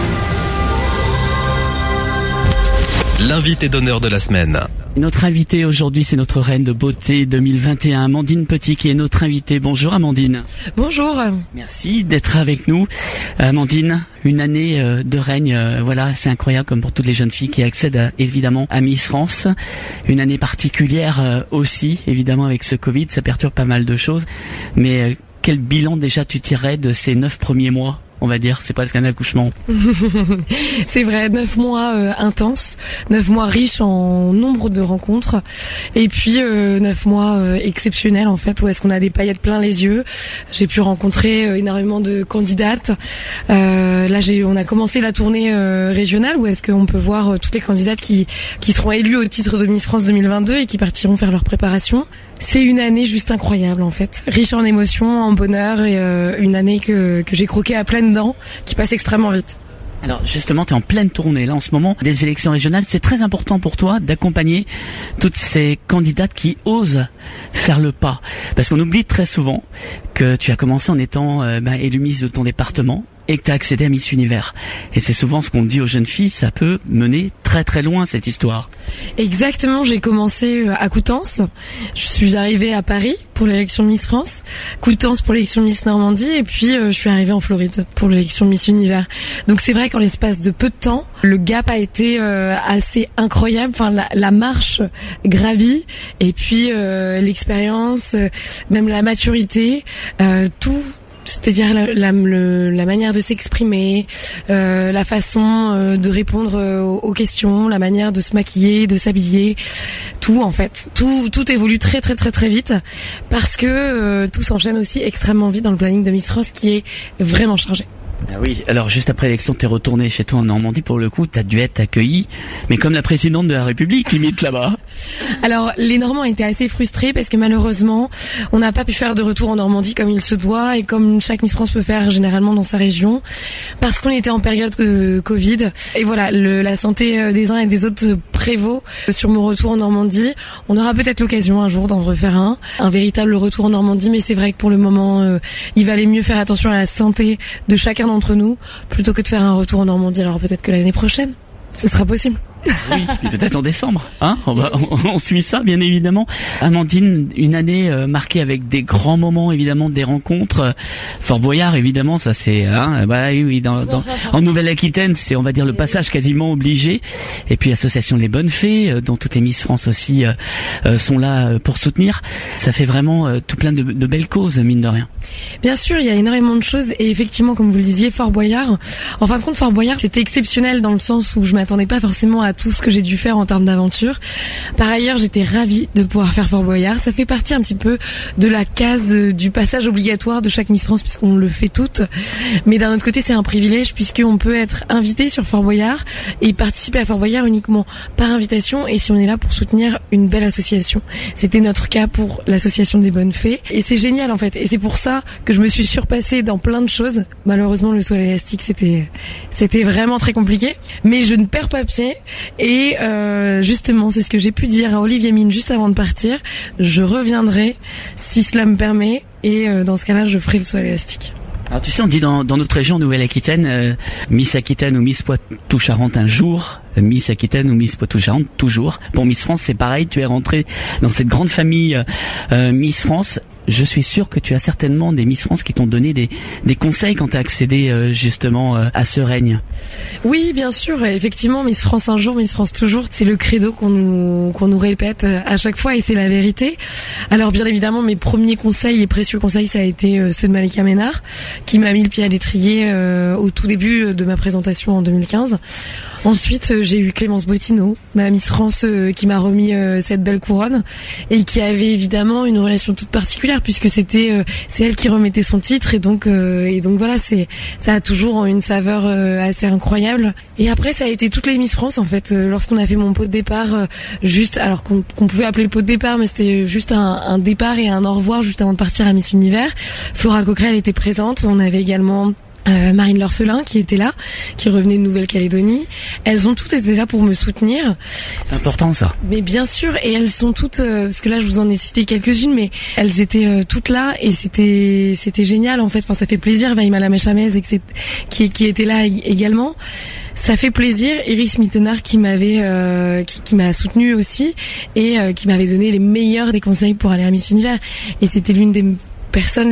L'invité d'honneur de la semaine. Notre invitée aujourd'hui, c'est notre reine de beauté 2021, Amandine Petit, qui est notre invitée. Bonjour Amandine. Bonjour. Merci d'être avec nous. Amandine, une année de règne, voilà, c'est incroyable comme pour toutes les jeunes filles qui accèdent évidemment à Miss France. Une année particulière aussi, évidemment avec ce Covid, ça perturbe pas mal de choses. Mais quel bilan déjà tu tirerais de ces 9 premiers mois ? On va dire, c'est presque un accouchement. C'est vrai, 9 mois intenses, 9 mois riches en nombre de rencontres, et puis 9 mois exceptionnels en fait, où est-ce qu'on a des paillettes plein les yeux. J'ai pu rencontrer énormément de candidates. Là, on a commencé la tournée régionale, où est-ce qu'on peut voir toutes les candidates qui seront élues au titre de Miss France 2022 et qui partiront faire leur préparation. C'est une année juste incroyable en fait, riche en émotions, en bonheur, et une année que j'ai croquée à pleines dents, qui passe extrêmement vite. Alors justement, tu es en pleine tournée là en ce moment des élections régionales. C'est très important pour toi d'accompagner toutes ces candidates qui osent faire le pas, parce qu'on oublie très souvent que tu as commencé en étant élue Miss de ton département et que tu as accédé à Miss Univers. Et c'est souvent ce qu'on dit aux jeunes filles, ça peut mener très très loin cette histoire. Exactement, j'ai commencé à Coutances, je suis arrivée à Paris pour l'élection de Miss France, Coutances pour l'élection de Miss Normandie, et puis je suis arrivée en Floride pour l'élection de Miss Univers. Donc c'est vrai qu'en l'espace de peu de temps, le gap a été assez incroyable, enfin la marche gravie, et puis l'expérience, même la maturité, tout. C'est-à-dire la manière de s'exprimer, la façon de répondre aux questions, la manière de se maquiller, de s'habiller, tout en fait, tout évolue très très très très vite, parce que tout s'enchaîne aussi extrêmement vite dans le planning de Miss France, qui est vraiment chargé. Ah oui, alors juste après l'élection, t'es retourné chez toi en Normandie. Pour le coup, t'as dû être accueillie, mais comme la présidente de la République, limite là-bas. Alors, les Normands étaient assez frustrés parce que malheureusement, on n'a pas pu faire de retour en Normandie comme il se doit et comme chaque Miss France peut faire généralement dans sa région, parce qu'on était en période Covid. Et voilà, la santé des uns et des autres prévaut sur mon retour en Normandie. On aura peut-être l'occasion un jour d'en refaire un véritable retour en Normandie, mais c'est vrai que pour le moment, il valait mieux faire attention à la santé de chacun d'entre nous plutôt que de faire un retour en Normandie. Alors peut-être que l'année prochaine, ce sera possible. Oui, puis peut-être en décembre, hein. On suit ça, bien évidemment. Amandine, une année marquée avec des grands moments, évidemment, des rencontres. Fort Boyard, évidemment, ça c'est, oui, en Nouvelle-Aquitaine, c'est, on va dire, le passage quasiment obligé. Et puis Association Les Bonnes Fées, dont toutes les Miss France aussi sont là pour soutenir. Ça fait vraiment tout plein de belles causes, mine de rien. Bien sûr, il y a énormément de choses, et effectivement, comme vous le disiez, Fort Boyard. En fin de compte, Fort Boyard, c'était exceptionnel dans le sens où je m'attendais pas forcément à tout ce que j'ai dû faire en termes d'aventure. Par ailleurs, j'étais ravie de pouvoir faire Fort Boyard. Ça fait partie un petit peu de la case du passage obligatoire de chaque Miss France, puisqu'on le fait toutes. Mais d'un autre côté, c'est un privilège puisqu'on peut être invité sur Fort Boyard et participer à Fort Boyard uniquement par invitation, et si on est là pour soutenir une belle association. C'était notre cas pour l'association des Bonnes Fées, et c'est génial en fait. Et c'est pour ça que je me suis surpassée dans plein de choses. Malheureusement, le saut à l'élastique, c'était vraiment très compliqué, mais je ne perds pas pied. Et justement, c'est ce que j'ai pu dire à Olivier Mine juste avant de partir. Je reviendrai si cela me permet, et dans ce cas-là, je ferai le saut à l'élastique. Alors tu sais, on dit dans notre région Nouvelle-Aquitaine, Miss Aquitaine ou Miss Poitou-Charentes un jour, Miss Aquitaine ou Miss Poitou-Charentes toujours. Pour Miss France, c'est pareil, tu es rentrée dans cette grande famille Miss France. Je suis sûr que tu as certainement des Miss France qui t'ont donné des conseils quand tu as accédé justement à ce règne. Oui, bien sûr, effectivement, Miss France un jour, Miss France toujours, c'est le credo qu'on nous répète à chaque fois, et c'est la vérité. Alors bien évidemment, mes premiers conseils et précieux conseils, ça a été ceux de Malika Ménard, qui m'a mis le pied à l'étrier au tout début de ma présentation en 2015. Ensuite, j'ai eu Clémence Bottineau, ma Miss France, qui m'a remis cette belle couronne et qui avait évidemment une relation toute particulière puisque c'est elle qui remettait son titre et donc voilà, ça a toujours une saveur assez incroyable. Et après, ça a été toutes les Miss France en fait. Lorsqu'on a fait mon pot de départ, juste alors qu'on pouvait appeler le pot de départ, mais c'était juste un départ et un au revoir juste avant de partir à Miss Univers. Flora Coquerel était présente. On avait également Marine L'Orphelin qui était là, qui revenait de Nouvelle-Calédonie. Elles ont toutes été là pour me soutenir. C'est important ça. Mais bien sûr, et elles sont toutes, parce que là je vous en ai cité quelques-unes, mais elles étaient toutes là et c'était génial en fait. Enfin, ça fait plaisir. Vaïma Lamechamez qui était là également. Ça fait plaisir. Iris Mittenard qui m'avait qui m'a soutenue aussi et qui m'avait donné les meilleurs des conseils pour aller à Miss Univers. Et c'était l'une des personnes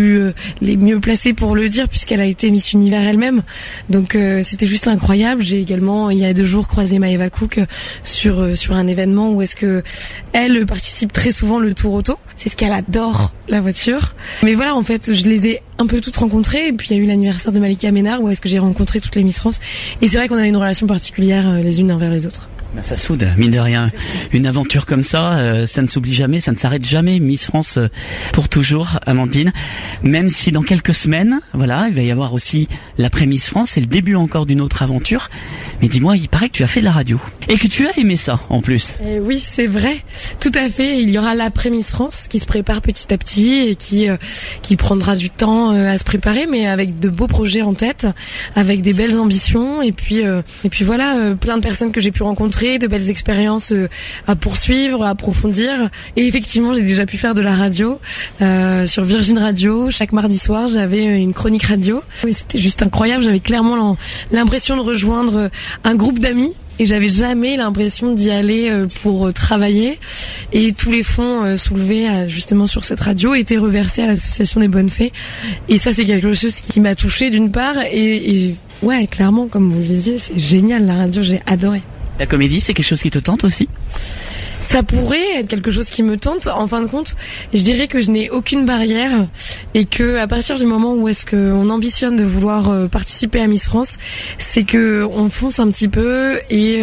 les mieux placées pour le dire puisqu'elle a été Miss Univers elle-même. Donc c'était juste incroyable. J'ai également il y a 2 jours croisé Maëva Cook sur un événement où est-ce que elle participe très souvent le tour auto. C'est ce qu'elle adore, la voiture. Mais voilà, en fait, je les ai un peu toutes rencontrées et puis il y a eu l'anniversaire de Malika Ménard où est-ce que j'ai rencontré toutes les Miss France et c'est vrai qu'on a une relation particulière les unes envers les autres. Ça soude, mine de rien. Une aventure comme ça, ça ne s'oublie jamais, ça ne s'arrête jamais. Miss France pour toujours, Amandine. Même si dans quelques semaines, voilà, il va y avoir aussi l'après Miss France et le début encore d'une autre aventure. Mais dis-moi, il paraît que tu as fait de la radio et que tu as aimé ça en plus. Oui, c'est vrai, tout à fait. Il y aura l'après Miss France qui se prépare petit à petit et qui prendra du temps à se préparer, mais avec de beaux projets en tête, avec des belles ambitions et puis voilà, plein de personnes que j'ai pu rencontrer. De belles expériences à poursuivre, à approfondir. Et effectivement, j'ai déjà pu faire de la radio sur Virgin Radio. Chaque mardi soir, j'avais une chronique radio. Et c'était juste incroyable. J'avais clairement l'impression de rejoindre un groupe d'amis. Et j'avais jamais l'impression d'y aller pour travailler. Et tous les fonds soulevés justement sur cette radio étaient reversés à l'association des Bonnes Fées. Et ça, c'est quelque chose qui m'a touchée d'une part. Et ouais, clairement, comme vous le disiez, c'est génial la radio. J'ai adoré. La comédie, c'est quelque chose qui te tente aussi ? Ça pourrait être quelque chose qui me tente. En fin de compte, je dirais que je n'ai aucune barrière et que à partir du moment où est-ce qu'on ambitionne de vouloir participer à Miss France, c'est que on fonce un petit peu et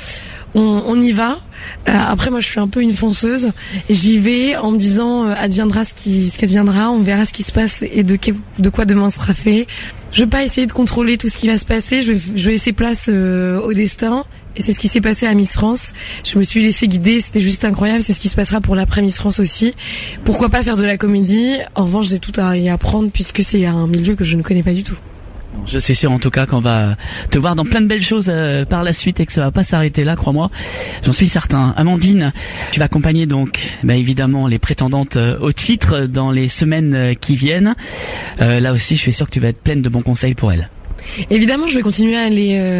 on y va. Après, moi, je suis un peu une fonceuse. J'y vais en me disant adviendra ce qu'adviendra. On verra ce qui se passe et de quoi demain sera fait. Je vais pas essayer de contrôler tout ce qui va se passer. Je vais laisser place au destin. Et c'est ce qui s'est passé à Miss France. Je me suis laissée guider, c'était juste incroyable. C'est ce qui se passera pour l'après Miss France aussi. Pourquoi pas faire de la comédie ? En revanche, j'ai tout à y apprendre puisque c'est un milieu que je ne connais pas du tout. Je suis sûr en tout cas qu'on va te voir dans plein de belles choses par la suite et que ça va pas s'arrêter là, crois-moi. J'en suis certain. Amandine, tu vas accompagner donc évidemment les prétendantes au titre dans les semaines qui viennent. Là aussi, je suis sûr que tu vas être pleine de bons conseils pour elles. Évidemment, je vais continuer à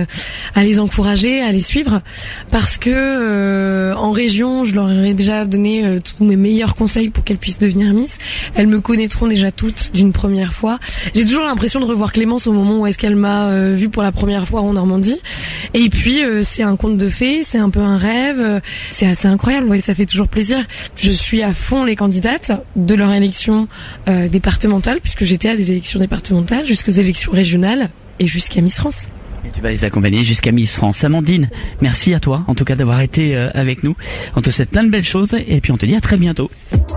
les encourager, à les suivre, parce que en région, je leur ai déjà donné tous mes meilleurs conseils pour qu'elles puissent devenir Miss. Elles me connaîtront déjà toutes d'une première fois. J'ai toujours l'impression de revoir Clémence au moment où est-ce qu'elle m'a vue pour la première fois en Normandie. Et puis c'est un conte de fées, c'est un peu un rêve, c'est assez incroyable. Ouais, ça fait toujours plaisir. Je suis à fond les candidates de leur élection départementale, puisque j'étais à des élections départementales jusqu'aux élections régionales. Et jusqu'à Miss France. Et tu vas les accompagner jusqu'à Miss France. Amandine, merci à toi, en tout cas d'avoir été avec nous. On te souhaite plein de belles choses et puis on te dit à très bientôt.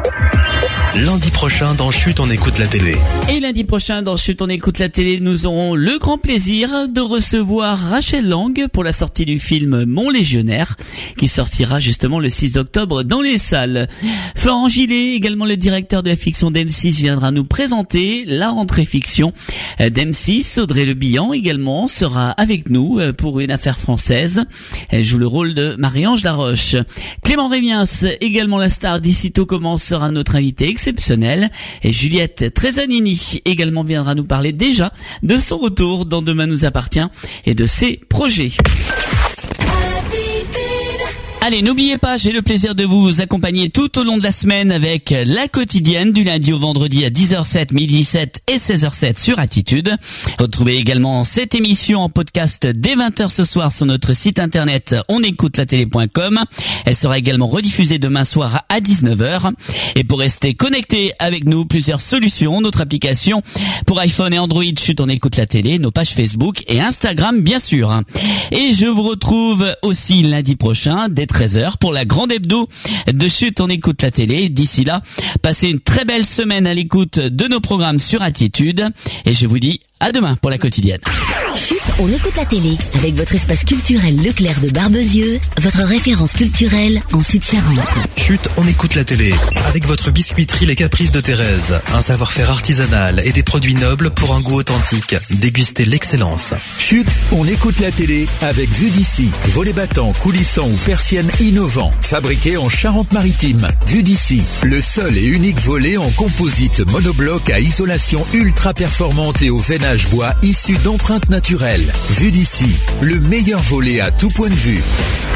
Lundi prochain dans Chut, on écoute la télé. Et lundi prochain dans Chut, on écoute la télé, nous aurons le grand plaisir de recevoir Rachel Lang pour la sortie du film Mon Légionnaire, qui sortira justement le 6 octobre dans les salles. Florent Gillet, également le directeur de la fiction d'M6, viendra nous présenter la rentrée fiction d'M6. Audrey Le Bihan également sera avec nous pour Une affaire française. Elle joue le rôle de Marie-Ange Laroche. Clément Rémiens, également la star d'Ici tout commence, sera notre invité exceptionnel. Et Juliette Tresanini également viendra nous parler déjà de son retour dans Demain nous appartient et de ses projets. Allez, n'oubliez pas, j'ai le plaisir de vous accompagner tout au long de la semaine avec la quotidienne du lundi au vendredi à 10h07, 12h07 et 16h07 sur Attitude. Retrouvez également cette émission en podcast dès 20h ce soir sur notre site internet onécoutelatélé.com. Elle sera également rediffusée demain soir à 19h. Et pour rester connecté avec nous, plusieurs solutions, notre application pour iPhone et Android Chut on écoute la télé, nos pages Facebook et Instagram bien sûr. Et je vous retrouve aussi lundi prochain dès 13h pour la grande hebdo de Chut on écoute la télé. D'ici là, passez une très belle semaine à l'écoute de nos programmes sur Attitude et je vous dis à demain pour la quotidienne. Chut, on écoute la télé avec votre espace culturel Leclerc de Barbezieux, votre référence culturelle en Sud-Charente. Chut, on écoute la télé avec votre biscuiterie Les Caprices de Thérèse. Un savoir-faire artisanal et des produits nobles pour un goût authentique. Dégustez l'excellence. Chut, on écoute la télé avec Vue d'ici. Volets battants, coulissants ou persiennes innovants. Fabriqués en Charente-Maritime. Vue d'ici. Le seul et unique volet en composite monobloc à isolation ultra performante et au veinage bois issu d'empreintes naturelles. Vue d'ici. Le meilleur volet à tout point de vue.